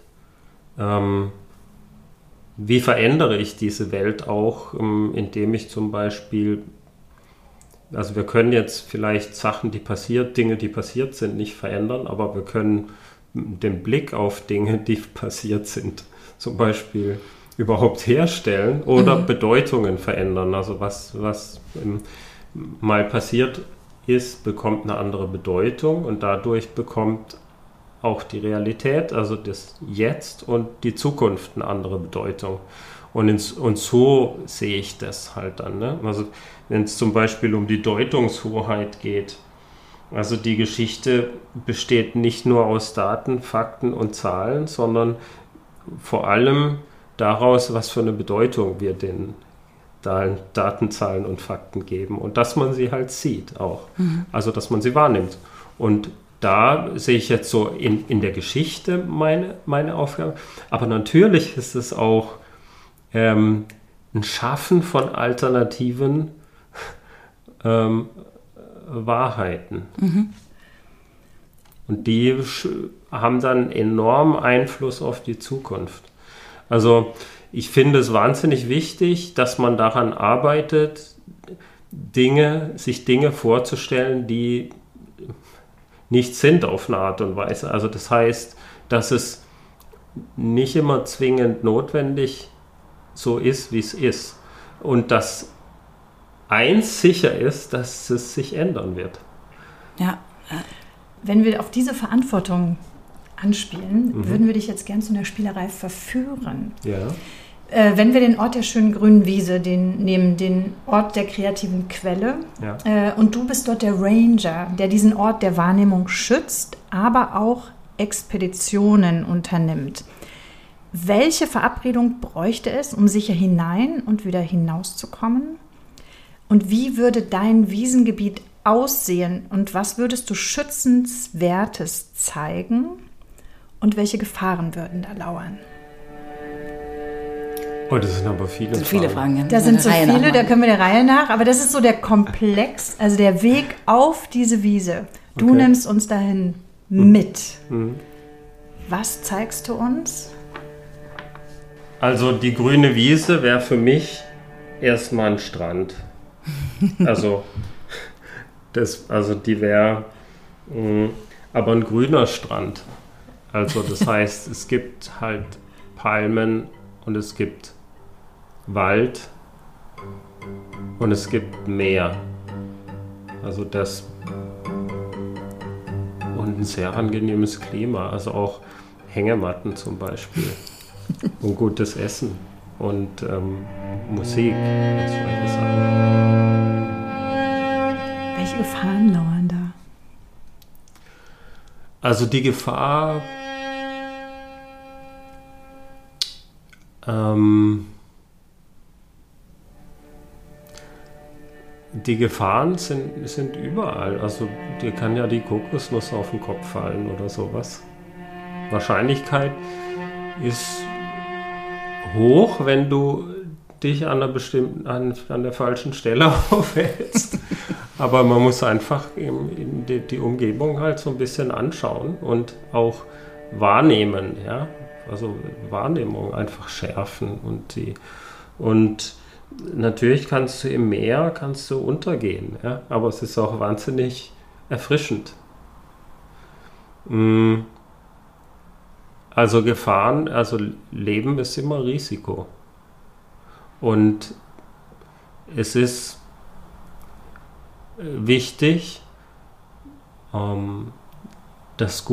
wie verändere ich diese Welt auch, indem ich zum Beispiel, also wir können jetzt vielleicht Dinge, die passiert sind, nicht verändern, aber wir können den Blick auf Dinge, die passiert sind, zum Beispiel überhaupt herstellen oder Bedeutungen verändern. Also was mal passiert ist, bekommt eine andere Bedeutung und dadurch bekommt auch die Realität, also das Jetzt und die Zukunft eine andere Bedeutung. Und so sehe ich das halt dann. Ne? Also wenn es zum Beispiel um die Deutungshoheit geht, also die Geschichte besteht nicht nur aus Daten, Fakten und Zahlen, sondern vor allem daraus, was für eine Bedeutung wir den Daten, Zahlen und Fakten geben und dass man sie halt sieht auch, also dass man sie wahrnimmt. Und da sehe ich jetzt so in der Geschichte meine Aufgabe, aber natürlich ist es auch ein Schaffen von alternativen Wahrheiten. Und die haben dann enorm Einfluss auf die Zukunft. Also ich finde es wahnsinnig wichtig, dass man daran arbeitet, sich Dinge vorzustellen, die nicht sind auf eine Art und Weise. Also das heißt, dass es nicht immer zwingend notwendig so ist, wie es ist. Und dass eins sicher ist, dass es sich ändern wird. Ja, wenn wir auf diese Verantwortung anspielen, würden wir dich jetzt gern zu einer Spielerei verführen. Ja. Wenn wir den Ort der schönen grünen Wiese nehmen, den Ort der kreativen Quelle, und du bist dort der Ranger, der diesen Ort der Wahrnehmung schützt, aber auch Expeditionen unternimmt. Welche Verabredung bräuchte es, um sicher hinein und wieder hinauszukommen? Und wie würde dein Wiesengebiet aussehen und was würdest du Schützenswertes zeigen und welche Gefahren würden da lauern? Oh, das sind aber viele Fragen. Ja. Da sind so viele, da können wir der Reihe nach, aber das ist so der Komplex, also der Weg auf diese Wiese. Du nimmst uns dahin mit. Was zeigst du uns? Also die grüne Wiese wäre für mich erstmal ein Strand. Also die wäre aber ein grüner Strand. Also das heißt, es gibt halt Palmen und es gibt Wald und es gibt Meer. Also das und ein sehr angenehmes Klima. Also auch Hängematten zum Beispiel. Und gutes Essen und Musik und solche Sachen. Welche Gefahren lauern da? Also die Gefahr, die Gefahren sind überall. Also dir kann ja die Kokosnuss auf den Kopf fallen oder sowas. Wahrscheinlichkeit ist hoch, wenn du dich an der falschen Stelle aufhältst. Aber man muss einfach die Umgebung halt so ein bisschen anschauen und auch wahrnehmen, ja. Also Wahrnehmung einfach schärfen und natürlich kannst du im Meer untergehen, ja. Aber es ist auch wahnsinnig erfrischend. Also Gefahren, also Leben ist immer Risiko. Und es ist wichtig, das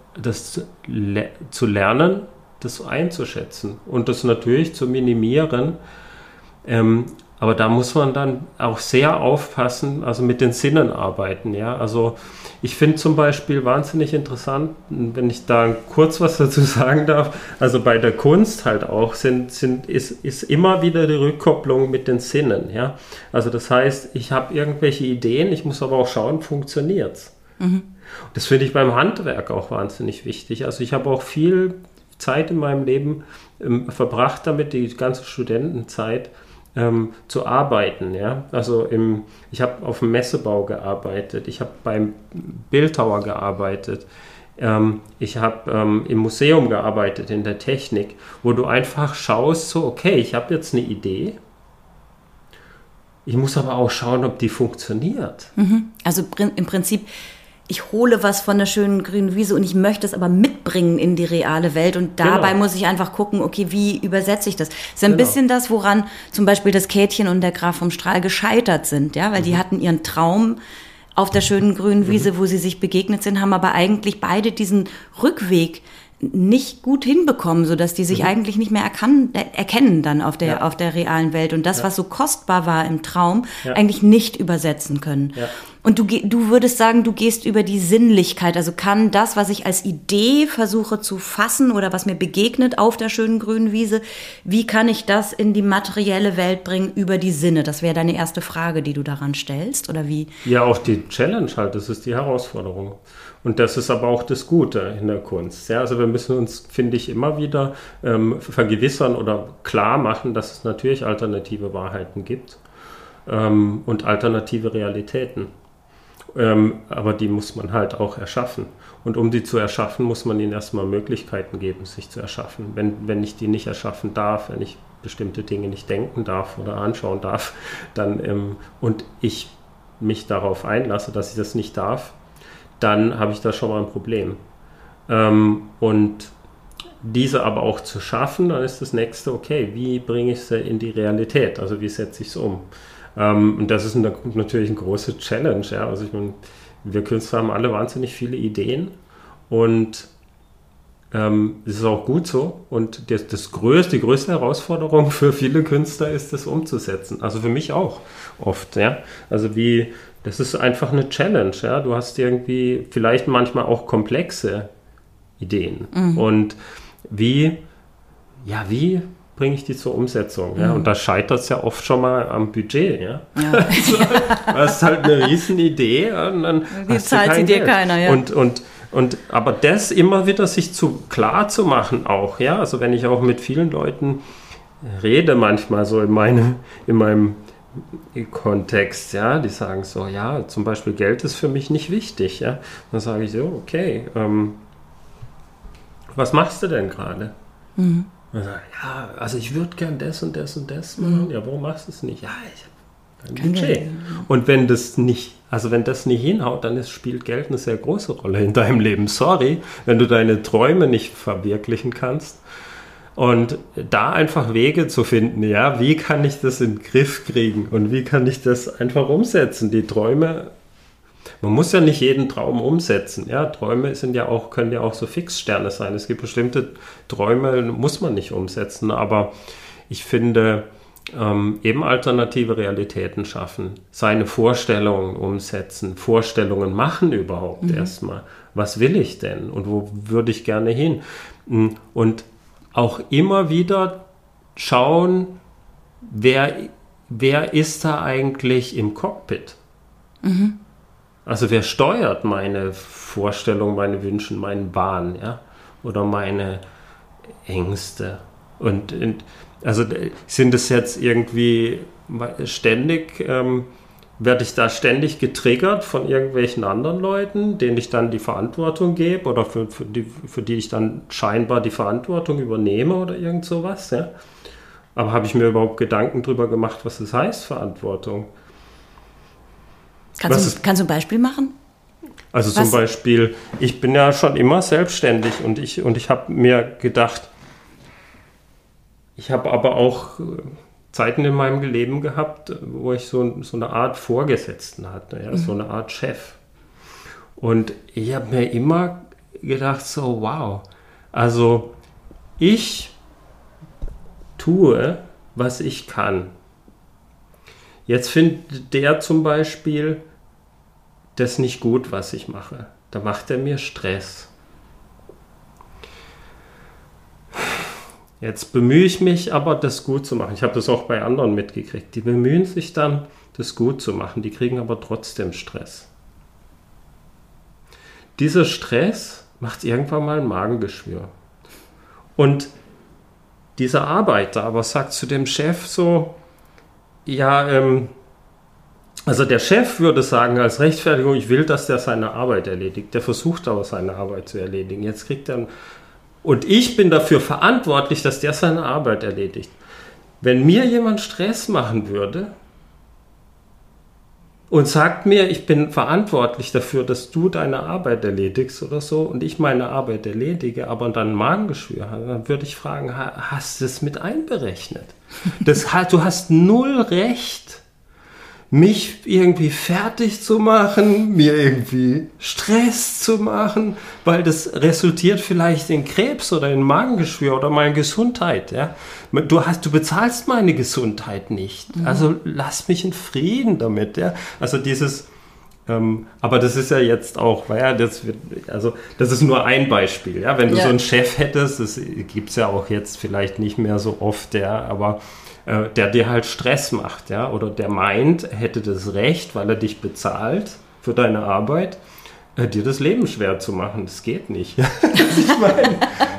zu lernen, das einzuschätzen und das natürlich zu minimieren. Aber da muss man dann auch sehr aufpassen, also mit den Sinnen arbeiten. Ja? Also ich finde zum Beispiel wahnsinnig interessant, wenn ich da kurz was dazu sagen darf, also bei der Kunst halt auch ist immer wieder die Rückkopplung mit den Sinnen. Ja? Also das heißt, ich habe irgendwelche Ideen, ich muss aber auch schauen, funktioniert es. Das finde ich beim Handwerk auch wahnsinnig wichtig. Also ich habe auch viel Zeit in meinem Leben verbracht damit, die ganze Studentenzeit, zu arbeiten. Ja? Also ich habe auf dem Messebau gearbeitet, ich habe beim Bildhauer gearbeitet, ich habe im Museum gearbeitet, in der Technik, wo du einfach schaust, so okay, ich habe jetzt eine Idee, ich muss aber auch schauen, ob die funktioniert. Also im Prinzip, ich hole was von der schönen grünen Wiese und ich möchte es aber mitbringen in die reale Welt und dabei muss ich einfach gucken, okay, wie übersetze ich das? Das ist ein bisschen das, woran zum Beispiel das Käthchen und der Graf vom Strahl gescheitert sind, ja, weil die hatten ihren Traum auf der schönen grünen Wiese, wo sie sich begegnet sind, haben aber eigentlich beide diesen Rückweg nicht gut hinbekommen, sodass die sich eigentlich nicht mehr erkennen dann auf der realen Welt und das, was so kostbar war im Traum, eigentlich nicht übersetzen können. Ja. Und du würdest sagen, du gehst über die Sinnlichkeit, also kann das, was ich als Idee versuche zu fassen oder was mir begegnet auf der schönen grünen Wiese, wie kann ich das in die materielle Welt bringen über die Sinne? Das wäre deine erste Frage, die du daran stellst, oder wie? Ja, auch die Challenge halt, das ist die Herausforderung. Und das ist aber auch das Gute in der Kunst. Ja, also wir müssen uns, finde ich, immer wieder vergewissern oder klar machen, dass es natürlich alternative Wahrheiten gibt und alternative Realitäten. Aber die muss man halt auch erschaffen. Und um die zu erschaffen, muss man ihnen erstmal Möglichkeiten geben, sich zu erschaffen. Wenn ich die nicht erschaffen darf, wenn ich bestimmte Dinge nicht denken darf oder anschauen darf, dann und ich mich darauf einlasse, dass ich das nicht darf, dann habe ich da schon mal ein Problem. Und diese aber auch zu schaffen, dann ist das nächste, okay, wie bringe ich sie in die Realität? Also wie setze ich es um? Und das ist natürlich eine große Challenge. Ja? Also ich meine, wir Künstler haben alle wahnsinnig viele Ideen und es ist auch gut so. Und die größte Herausforderung für viele Künstler ist, das umzusetzen. Also für mich auch oft. Ja? Also das ist einfach eine Challenge. Ja? Du hast irgendwie vielleicht manchmal auch komplexe Ideen. Mhm. Und wie bringe ich die zur Umsetzung? Ja? Und da scheitert es ja oft schon mal am Budget. Ja? Also, du hast halt eine riesen Idee und dann zahlt sie dir keiner. Ja? Aber das immer wieder sich klar zu machen auch. Ja? Also wenn ich auch mit vielen Leuten rede manchmal so in meinem Kontext, ja, die sagen so, ja, zum Beispiel Geld ist für mich nicht wichtig. Ja? Dann sage ich so, okay, was machst du denn gerade? Mhm. Und dann, ja, also ich würde gern das und das und das machen. Ja, warum machst du es nicht? Ja, ich habe kein Budget. Und wenn das nicht hinhaut, dann spielt Geld eine sehr große Rolle in deinem Leben. Sorry, wenn du deine Träume nicht verwirklichen kannst. Und da einfach Wege zu finden, ja, wie kann ich das in den Griff kriegen und wie kann ich das einfach umsetzen? Die Träume, man muss ja nicht jeden Traum umsetzen. Ja, Träume können ja auch so Fixsterne sein. Es gibt bestimmte Träume, muss man nicht umsetzen, aber ich finde, eben alternative Realitäten schaffen, seine Vorstellungen umsetzen, Vorstellungen machen überhaupt erstmal. Was will ich denn und wo würde ich gerne hin? Und auch immer wieder schauen, wer ist da eigentlich im Cockpit? Mhm. Also wer steuert meine Vorstellungen, meine Wünsche, meinen Wahn, ja? Oder meine Ängste? Und also sind es jetzt irgendwie ständig, werde ich da ständig getriggert von irgendwelchen anderen Leuten, denen ich dann die Verantwortung gebe oder für die ich dann scheinbar die Verantwortung übernehme oder irgend sowas, ja? Aber habe ich mir überhaupt Gedanken drüber gemacht, was das heißt, Verantwortung? Kannst du ein Beispiel machen? Also zum Beispiel, ich bin ja schon immer selbstständig und ich habe mir gedacht, ich habe aber auch Zeiten in meinem Leben gehabt, wo ich so eine Art Vorgesetzten hatte, ja, so eine Art Chef. Und ich habe mir immer gedacht, so wow, also ich tue, was ich kann. Jetzt findet der zum Beispiel das nicht gut, was ich mache. Da macht er mir Stress. Jetzt bemühe ich mich aber, das gut zu machen. Ich habe das auch bei anderen mitgekriegt. Die bemühen sich dann, das gut zu machen. Die kriegen aber trotzdem Stress. Dieser Stress macht irgendwann mal ein Magengeschwür. Und dieser Arbeiter aber sagt zu dem Chef so, ja, also der Chef würde sagen als Rechtfertigung, ich will, dass der seine Arbeit erledigt. Der versucht aber seine Arbeit zu erledigen. Jetzt kriegt er und ich bin dafür verantwortlich, dass der seine Arbeit erledigt. Wenn mir jemand Stress machen würde und sagt mir, ich bin verantwortlich dafür, dass du deine Arbeit erledigst oder so und ich meine Arbeit erledige, aber dann ein Magengeschwür habe, dann würde ich fragen, hast du es mit einberechnet? Du hast null Recht, mich irgendwie fertig zu machen, mir irgendwie Stress zu machen, weil das resultiert vielleicht in Krebs oder in Magengeschwür oder meine Gesundheit. Ja? Du bezahlst meine Gesundheit nicht. Also lass mich in Frieden damit. Ja? Also dieses, aber das ist ja jetzt auch, das ist nur ein Beispiel. Ja? Wenn du so einen Chef hättest, das gibt es ja auch jetzt vielleicht nicht mehr so oft, ja, aber der dir halt Stress macht, ja, oder der meint, er hätte das Recht, weil er dich bezahlt für deine Arbeit, dir das Leben schwer zu machen. Das geht nicht. Ich meine.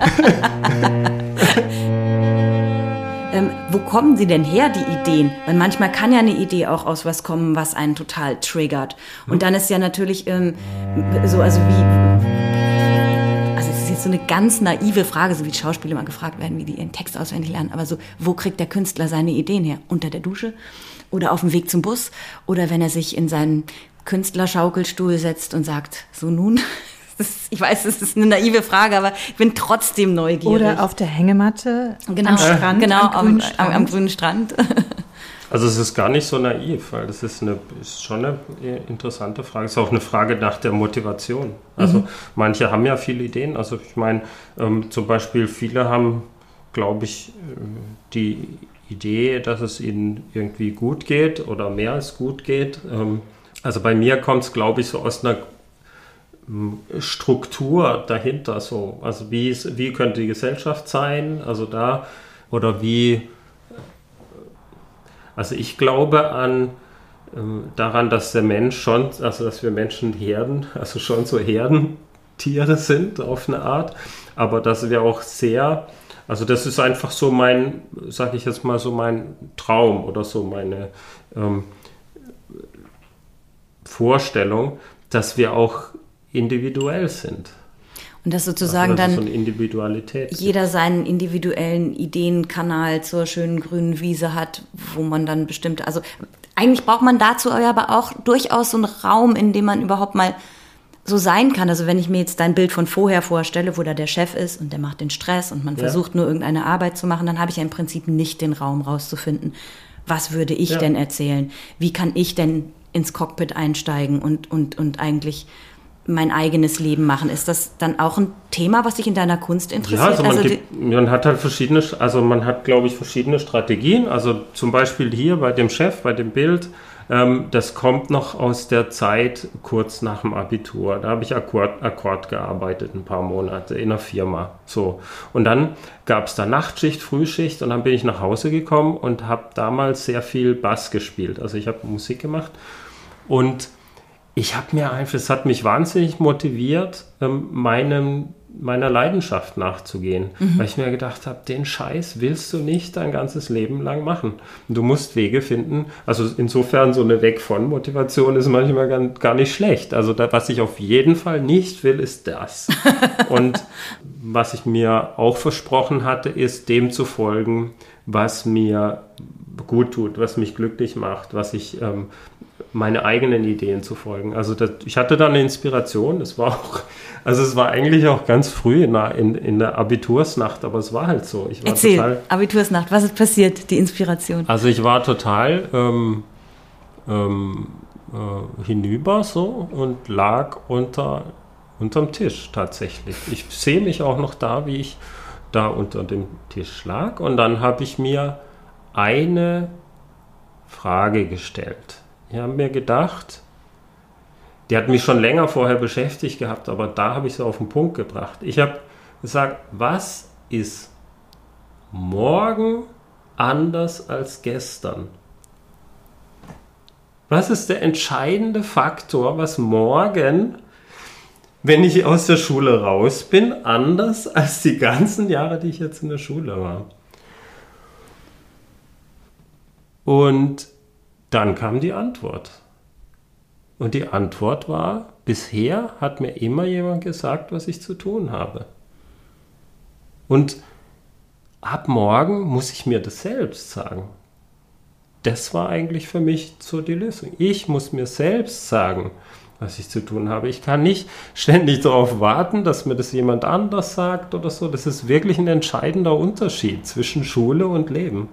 Wo kommen sie denn her, die Ideen? Weil manchmal kann ja eine Idee auch aus was kommen, was einen total triggert. Und dann ist ja natürlich es ist jetzt so eine ganz naive Frage, so wie Schauspieler mal gefragt werden, wie die ihren Text auswendig lernen. Aber so, wo kriegt der Künstler seine Ideen her? Unter der Dusche? Oder auf dem Weg zum Bus? Oder wenn er sich in seinen Künstlerschaukelstuhl setzt und sagt, so nun? Ich weiß, das ist eine naive Frage, aber ich bin trotzdem neugierig. Oder auf der Hängematte am Strand. Genau, am grünen Strand. Also es ist gar nicht so naiv, weil das ist schon eine interessante Frage. Es ist auch eine Frage nach der Motivation. Also manche haben ja viele Ideen. Also ich meine, zum Beispiel viele haben, glaube ich, die Idee, dass es ihnen irgendwie gut geht oder mehr als gut geht. Also bei mir kommt es, glaube ich, so aus einer Struktur dahinter. So. Also wie könnte die Gesellschaft sein? Also da, oder wie... Also ich glaube daran, dass der Mensch schon, also dass wir Menschen Herden, also schon so Herdentiere sind auf eine Art, aber dass wir auch sehr, also das ist einfach so mein, sage ich jetzt mal, so mein Traum oder so meine Vorstellung, dass wir auch individuell sind. Und dass sozusagen dann so eine Individualität jeder seinen individuellen Ideenkanal zur schönen grünen Wiese hat, wo man dann bestimmte, also eigentlich braucht man dazu aber auch durchaus so einen Raum, in dem man überhaupt mal so sein kann. Also wenn ich mir jetzt dein Bild von vorher vorstelle, wo da der Chef ist und der macht den Stress und man versucht nur irgendeine Arbeit zu machen, dann habe ich ja im Prinzip nicht den Raum rauszufinden, was würde ich denn erzählen? Wie kann ich denn ins Cockpit einsteigen und eigentlich mein eigenes Leben machen. Ist das dann auch ein Thema, was dich in deiner Kunst interessiert? Ja, also man hat halt glaube ich, verschiedene Strategien. Also zum Beispiel hier bei dem Chef, bei dem Bild, das kommt noch aus der Zeit kurz nach dem Abitur. Da habe ich Akkord gearbeitet, ein paar Monate in einer Firma. So. Und dann gab es da Nachtschicht, Frühschicht und dann bin ich nach Hause gekommen und habe damals sehr viel Bass gespielt. Also ich habe Musik gemacht und es hat mich wahnsinnig motiviert, meiner Leidenschaft nachzugehen. Weil ich mir gedacht habe, den Scheiß willst du nicht dein ganzes Leben lang machen. Und du musst Wege finden. Also insofern so eine Weg-von-Motivation ist manchmal gar nicht schlecht. Also was ich auf jeden Fall nicht will, ist das. Und was ich mir auch versprochen hatte, ist dem zu folgen, was mir gut tut, was mich glücklich macht, meine eigenen Ideen zu folgen. Also ich hatte da eine Inspiration, es war eigentlich auch ganz früh in der Abitursnacht, aber es war halt so. Erzähl, Abitursnacht, was ist passiert, die Inspiration? Also ich war total hinüber so und lag unterm Tisch tatsächlich. Ich sehe mich auch noch da, wie ich da unter dem Tisch lag und dann habe ich mir eine Frage gestellt. Ich habe mir gedacht, die hat mich schon länger vorher beschäftigt gehabt, aber da habe ich sie auf den Punkt gebracht. Ich habe gesagt, was ist morgen anders als gestern? Was ist der entscheidende Faktor, was morgen, wenn ich aus der Schule raus bin, anders als die ganzen Jahre, die ich jetzt in der Schule war? Und dann kam die Antwort. Und die Antwort war, bisher hat mir immer jemand gesagt, was ich zu tun habe. Und ab morgen muss ich mir das selbst sagen. Das war eigentlich für mich so die Lösung. Ich muss mir selbst sagen, was ich zu tun habe. Ich kann nicht ständig darauf warten, dass mir das jemand anders sagt oder so. Das ist wirklich ein entscheidender Unterschied zwischen Schule und Leben.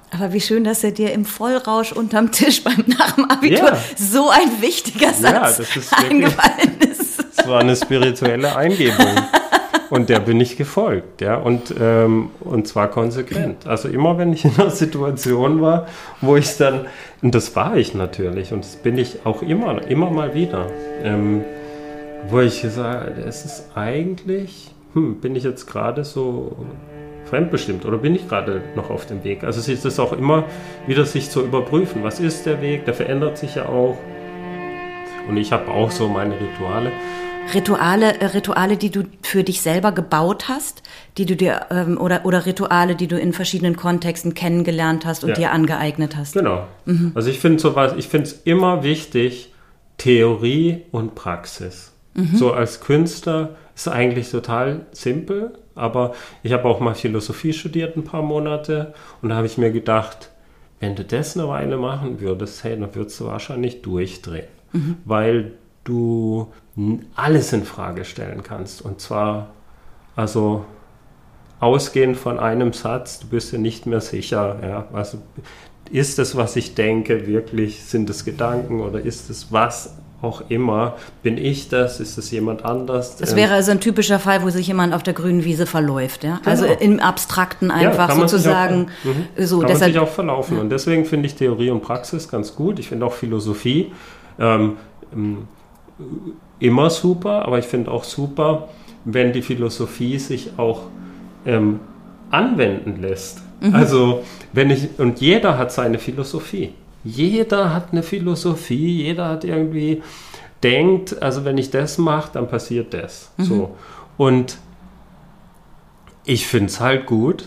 Aber wie schön, dass er dir im Vollrausch unterm Tisch nach dem Abitur so ein wichtiger Satz eingefallen ist. Es war eine spirituelle Eingebung. Und der bin ich gefolgt, ja, und zwar konsequent. Also immer, wenn ich in einer Situation war, wo ich dann, und das war ich natürlich, und das bin ich auch immer mal wieder, wo ich gesagt habe, es ist eigentlich, bin ich jetzt gerade so fremdbestimmt oder bin ich gerade noch auf dem Weg? Also es ist das auch immer wieder sich zu überprüfen, was ist der Weg, der verändert sich ja auch. Und ich habe auch so meine Rituale. Rituale, die du für dich selber gebaut hast, die du dir oder Rituale, die du in verschiedenen Kontexten kennengelernt hast und dir angeeignet hast. Genau. Mhm. Also ich finde es immer wichtig, Theorie und Praxis. Mhm. So als Künstler ist es eigentlich total simpel, aber ich habe auch mal Philosophie studiert ein paar Monate und da habe ich mir gedacht, wenn du das eine Weile machen würdest, dann würdest du wahrscheinlich durchdrehen, weil du alles in Frage stellen kannst. Und zwar, also ausgehend von einem Satz, du bist dir nicht mehr sicher, ja, also ist es, was ich denke, wirklich, sind es Gedanken oder ist es was auch immer? Bin ich das? Ist es jemand anders? Das wäre also ein typischer Fall, wo sich jemand auf der grünen Wiese verläuft, ja? Genau. Also im Abstrakten einfach sozusagen. Kann man sich auch verlaufen. Ja. Und deswegen finde ich Theorie und Praxis ganz gut. Ich finde auch Philosophie immer super, aber ich finde auch super, wenn die Philosophie sich auch anwenden lässt. Also und jeder hat seine Philosophie. Jeder hat eine Philosophie, jeder hat irgendwie denkt, also wenn ich das mache, dann passiert das. So. Und ich finde es halt gut,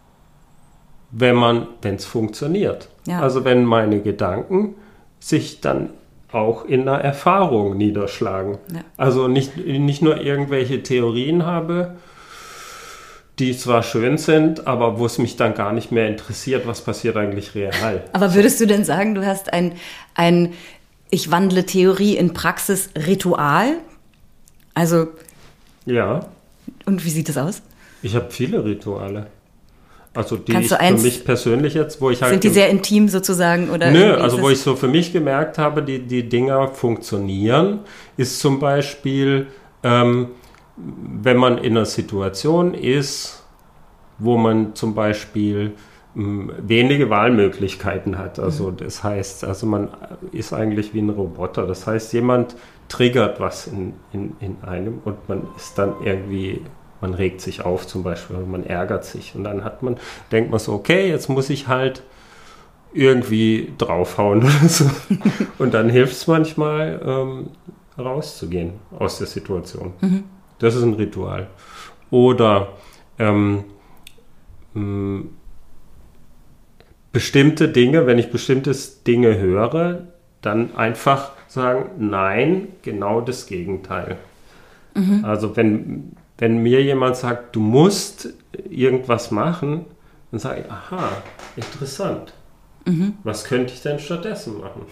wenn es funktioniert. Ja. Also wenn meine Gedanken sich dann auch in einer Erfahrung niederschlagen. Ja. Also nicht nur irgendwelche Theorien habe, die zwar schön sind, aber wo es mich dann gar nicht mehr interessiert, was passiert eigentlich real. Aber würdest du denn sagen, du hast ein ich wandle Theorie in Praxis Ritual? Also ja. Und wie sieht das aus? Ich habe viele Rituale. Also die ich für mich persönlich jetzt, wo ich halt... Sind die sehr intim sozusagen? Oder nö, also wo ich so für mich gemerkt habe, die Dinger funktionieren, ist zum Beispiel, wenn man in einer Situation ist, wo man zum Beispiel wenige Wahlmöglichkeiten hat. Also das heißt, also man ist eigentlich wie ein Roboter. Das heißt, jemand triggert was in einem und man ist dann irgendwie... Man regt sich auf zum Beispiel, man ärgert sich und dann denkt man so, okay, jetzt muss ich halt irgendwie draufhauen oder so. Und dann hilft es manchmal, rauszugehen aus der Situation. Das ist ein Ritual. Oder bestimmte Dinge, wenn ich bestimmte Dinge höre, dann einfach sagen, nein, genau das Gegenteil. Also wenn mir jemand sagt, du musst irgendwas machen, dann sage ich, aha, interessant. Was könnte ich denn stattdessen machen?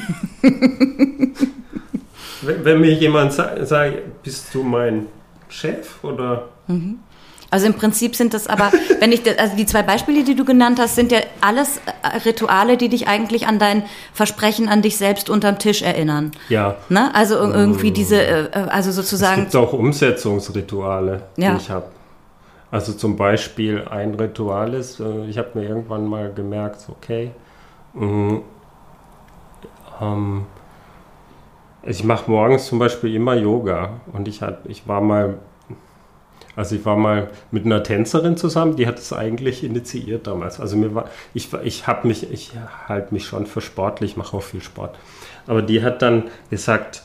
wenn mir jemand sagt, bist du mein Chef oder... Also im Prinzip sind das aber, also die 2 Beispiele, die du genannt hast, sind ja alles Rituale, die dich eigentlich an dein Versprechen an dich selbst unterm Tisch erinnern. Ja. Ne? Also irgendwie also sozusagen... Es gibt auch Umsetzungsrituale, die ich habe. Also zum Beispiel ein Ritual ist, ich habe mir irgendwann mal gemerkt, okay, ich mache morgens zum Beispiel immer Yoga und ich war mal mit einer Tänzerin zusammen, die hat es eigentlich initiiert damals. Also ich halte mich schon für sportlich, mache auch viel Sport. Aber die hat dann gesagt,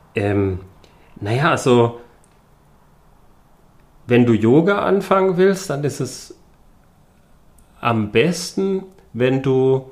also wenn du Yoga anfangen willst, dann ist es am besten, wenn du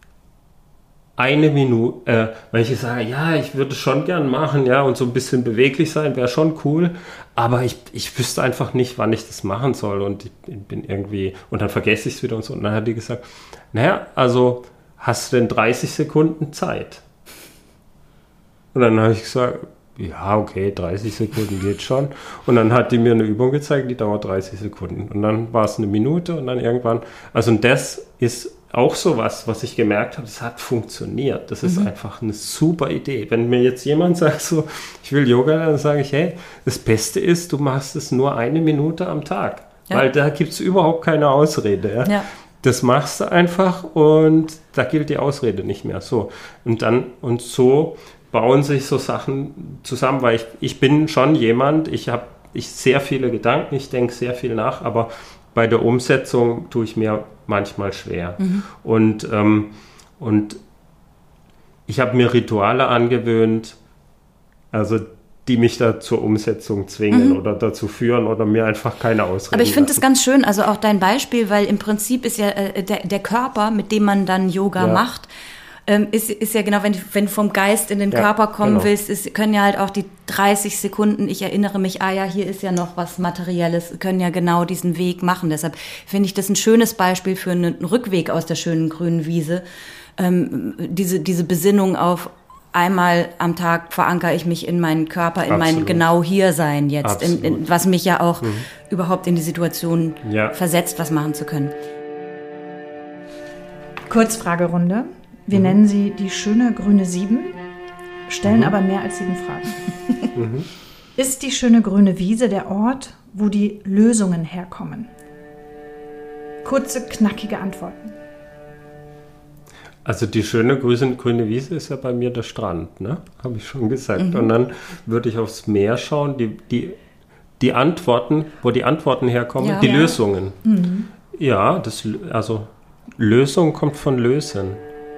1 Minute, weil ich sage, ja, ich würde es schon gern machen, ja, und so ein bisschen beweglich sein, wäre schon cool, aber ich wüsste einfach nicht, wann ich das machen soll und ich bin irgendwie, und dann vergesse ich es wieder und so. Und dann hat die gesagt, also hast du denn 30 Sekunden Zeit? Und dann habe ich gesagt, ja, okay, 30 Sekunden geht schon. Und dann hat die mir eine Übung gezeigt, die dauert 30 Sekunden. Und dann war es 1 Minute und dann irgendwann, also das ist auch sowas, was ich gemerkt habe, das hat funktioniert. Das ist einfach eine super Idee. Wenn mir jetzt jemand sagt, so, ich will Yoga, dann sage ich, hey, das Beste ist, du machst es nur 1 Minute am Tag. Ja. Weil da gibt es überhaupt keine Ausrede. Ja? Ja. Das machst du einfach und da gilt die Ausrede nicht mehr. So. Und so bauen sich so Sachen zusammen, weil ich bin schon jemand, ich habe sehr viele Gedanken, ich denke sehr viel nach, aber bei der Umsetzung tue ich mir manchmal schwer. Und ich habe mir Rituale angewöhnt, also die mich da zur Umsetzung zwingen oder dazu führen oder mir einfach keine Ausreden Aber ich finde das ganz schön, also auch dein Beispiel, weil im Prinzip ist ja der Körper, mit dem man dann Yoga macht, ist ja genau, wenn du vom Geist in den Körper kommen willst, können ja halt auch die 30 Sekunden, ich erinnere mich, hier ist ja noch was Materielles, können ja genau diesen Weg machen. Deshalb finde ich das ein schönes Beispiel für einen Rückweg aus der schönen grünen Wiese. Diese Besinnung auf einmal am Tag verankere ich mich in meinen Körper, in mein genau Hier-Sein jetzt, was mich ja auch überhaupt in die Situation versetzt, was machen zu können. Kurzfragerunde. Wir nennen sie die schöne grüne 7, stellen aber mehr als 7 Fragen. Ist die schöne grüne Wiese der Ort, wo die Lösungen herkommen? Kurze, knackige Antworten. Also die schöne grüne Wiese ist ja bei mir der Strand, ne? Habe ich schon gesagt. Und dann würde ich aufs Meer schauen, die Antworten, wo die Antworten herkommen, die Lösungen. Ja, also Lösung kommt von Lösen.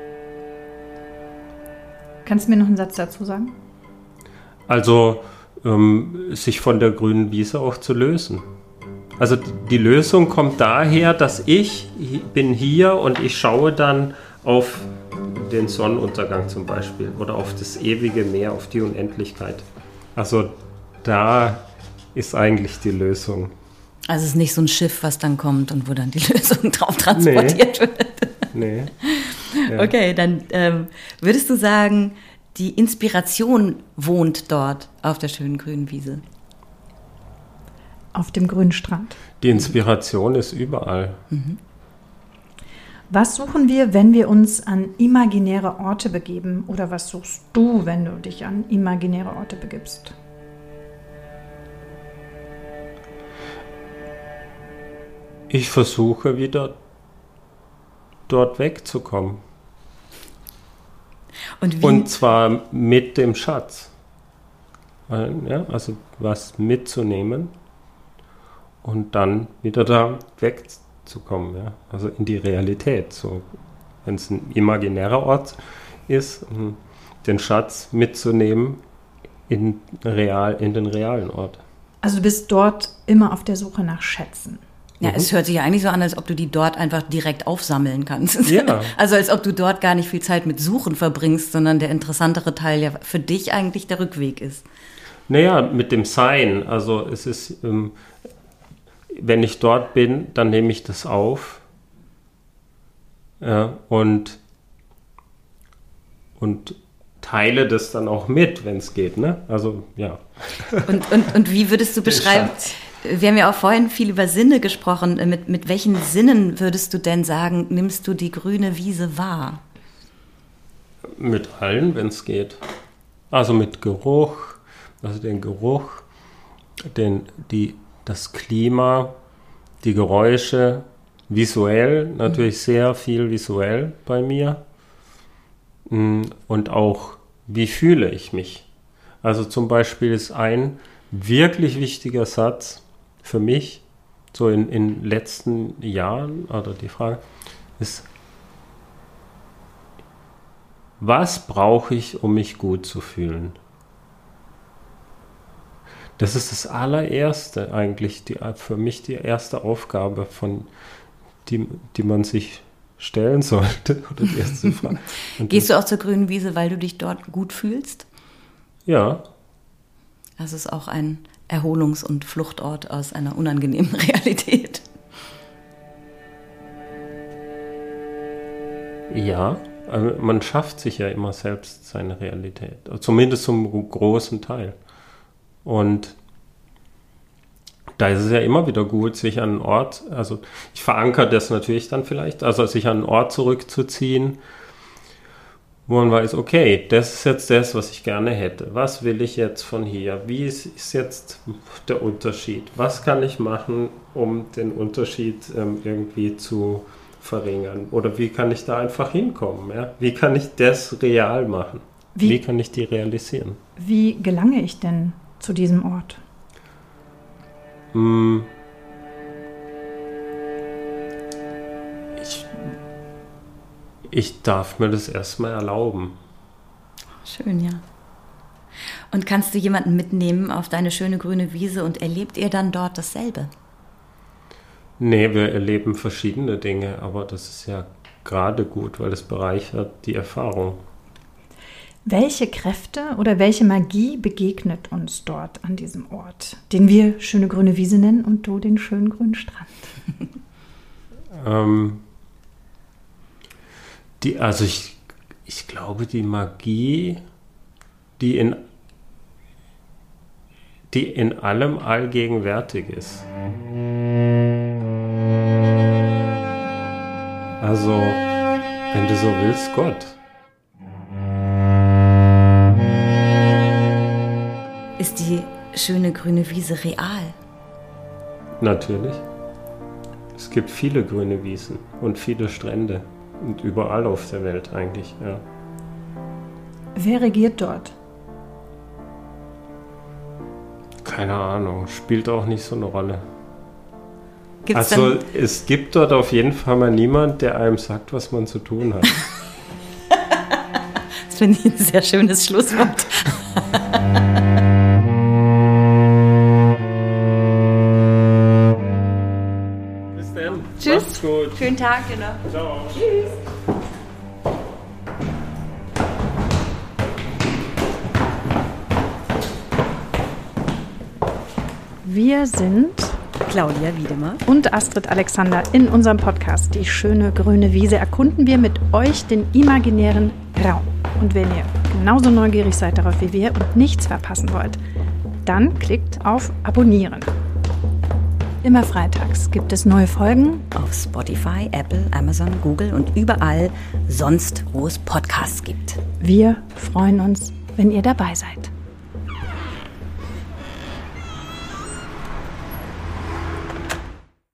Kannst du mir noch einen Satz dazu sagen? Also sich von der grünen Wiese auch zu lösen. Also die Lösung kommt daher, dass ich bin hier und ich schaue dann auf den Sonnenuntergang zum Beispiel oder auf das ewige Meer, auf die Unendlichkeit. Also da ist eigentlich die Lösung. Also es ist nicht so ein Schiff, was dann kommt und wo dann die Lösung drauf transportiert wird. Nee. Ja. Okay, dann würdest du sagen, die Inspiration wohnt dort auf der schönen grünen Wiese? Auf dem grünen Strand. Die Inspiration ist überall. Was suchen wir, wenn wir uns an imaginäre Orte begeben? Oder was suchst du, wenn du dich an imaginäre Orte begibst? Ich versuche wieder dort wegzukommen. Und zwar mit dem Schatz. Ja, also was mitzunehmen und dann wieder da wegzukommen. Ja? Also in die Realität. So, wenn es ein imaginärer Ort ist, den Schatz mitzunehmen in den realen Ort. Also du bist dort immer auf der Suche nach Schätzen. Ja, es hört sich ja eigentlich so an, als ob du die dort einfach direkt aufsammeln kannst. Ja. Also als ob du dort gar nicht viel Zeit mit Suchen verbringst, sondern der interessantere Teil ja für dich eigentlich der Rückweg ist. Naja, mit dem Sein. Also es ist, wenn ich dort bin, dann nehme ich das auf und teile das dann auch mit, wenn es geht. Ne? Also ja. Und wie würdest du beschreiben? Wir haben ja auch vorhin viel über Sinne gesprochen. Mit welchen Sinnen würdest du denn sagen, nimmst du die grüne Wiese wahr? Mit allen, wenn es geht. Also mit Geruch, also den Geruch, das Klima, die Geräusche, visuell, natürlich sehr viel visuell bei mir. Und auch, wie fühle ich mich? Also zum Beispiel ist ein wirklich wichtiger Satz für mich, so in den letzten Jahren, oder die Frage ist, was brauche ich, um mich gut zu fühlen? Das ist das allererste eigentlich, für mich die erste Aufgabe, die man sich stellen sollte. Oder die erste Frage. Gehst du auch zur grünen Wiese, weil du dich dort gut fühlst? Ja. Das ist auch ein Erholungs- und Fluchtort aus einer unangenehmen Realität. Ja, also man schafft sich ja immer selbst seine Realität. Zumindest zum großen Teil. Und da ist es ja immer wieder gut, sich an einen Ort, also ich verankere das natürlich dann vielleicht, also sich an einen Ort zurückzuziehen, wo man weiß, okay, das ist jetzt das, was ich gerne hätte. Was will ich jetzt von hier? Wie ist jetzt der Unterschied? Was kann ich machen, um den Unterschied irgendwie zu verringern? Oder wie kann ich da einfach hinkommen? Ja? Wie kann ich das real machen? Wie kann ich die realisieren? Wie gelange ich denn zu diesem Ort? Ich darf mir das erstmal erlauben. Schön, ja. Und kannst du jemanden mitnehmen auf deine schöne grüne Wiese und erlebt ihr dann dort dasselbe? Nee, wir erleben verschiedene Dinge, aber das ist ja gerade gut, weil es bereichert die Erfahrung. Welche Kräfte oder welche Magie begegnet uns dort an diesem Ort, den wir schöne grüne Wiese nennen und du den schönen grünen Strand? Ich glaube, die Magie, die in allem allgegenwärtig ist. Also, wenn du so willst, Gott. Ist die schöne grüne Wiese real? Natürlich. Es gibt viele grüne Wiesen und viele Strände. Und überall auf der Welt eigentlich, ja. Wer regiert dort? Keine Ahnung, spielt auch nicht so eine Rolle. Also es gibt dort auf jeden Fall mal niemand, der einem sagt, was man zu tun hat. Das finde ich ein sehr schönes Schlusswort. Bis dann. Tschüss. Macht's gut. Schönen Tag dir noch. Ciao. Tschüss. Wir sind Claudia Wiedemer und Astrid Alexander. In unserem Podcast Die schöne grüne Wiese erkunden wir mit euch den imaginären Raum. Und wenn ihr genauso neugierig seid darauf wie wir und nichts verpassen wollt, dann klickt auf Abonnieren. Immer freitags gibt es neue Folgen auf Spotify, Apple, Amazon, Google und überall sonst, wo es Podcasts gibt. Wir freuen uns, wenn ihr dabei seid.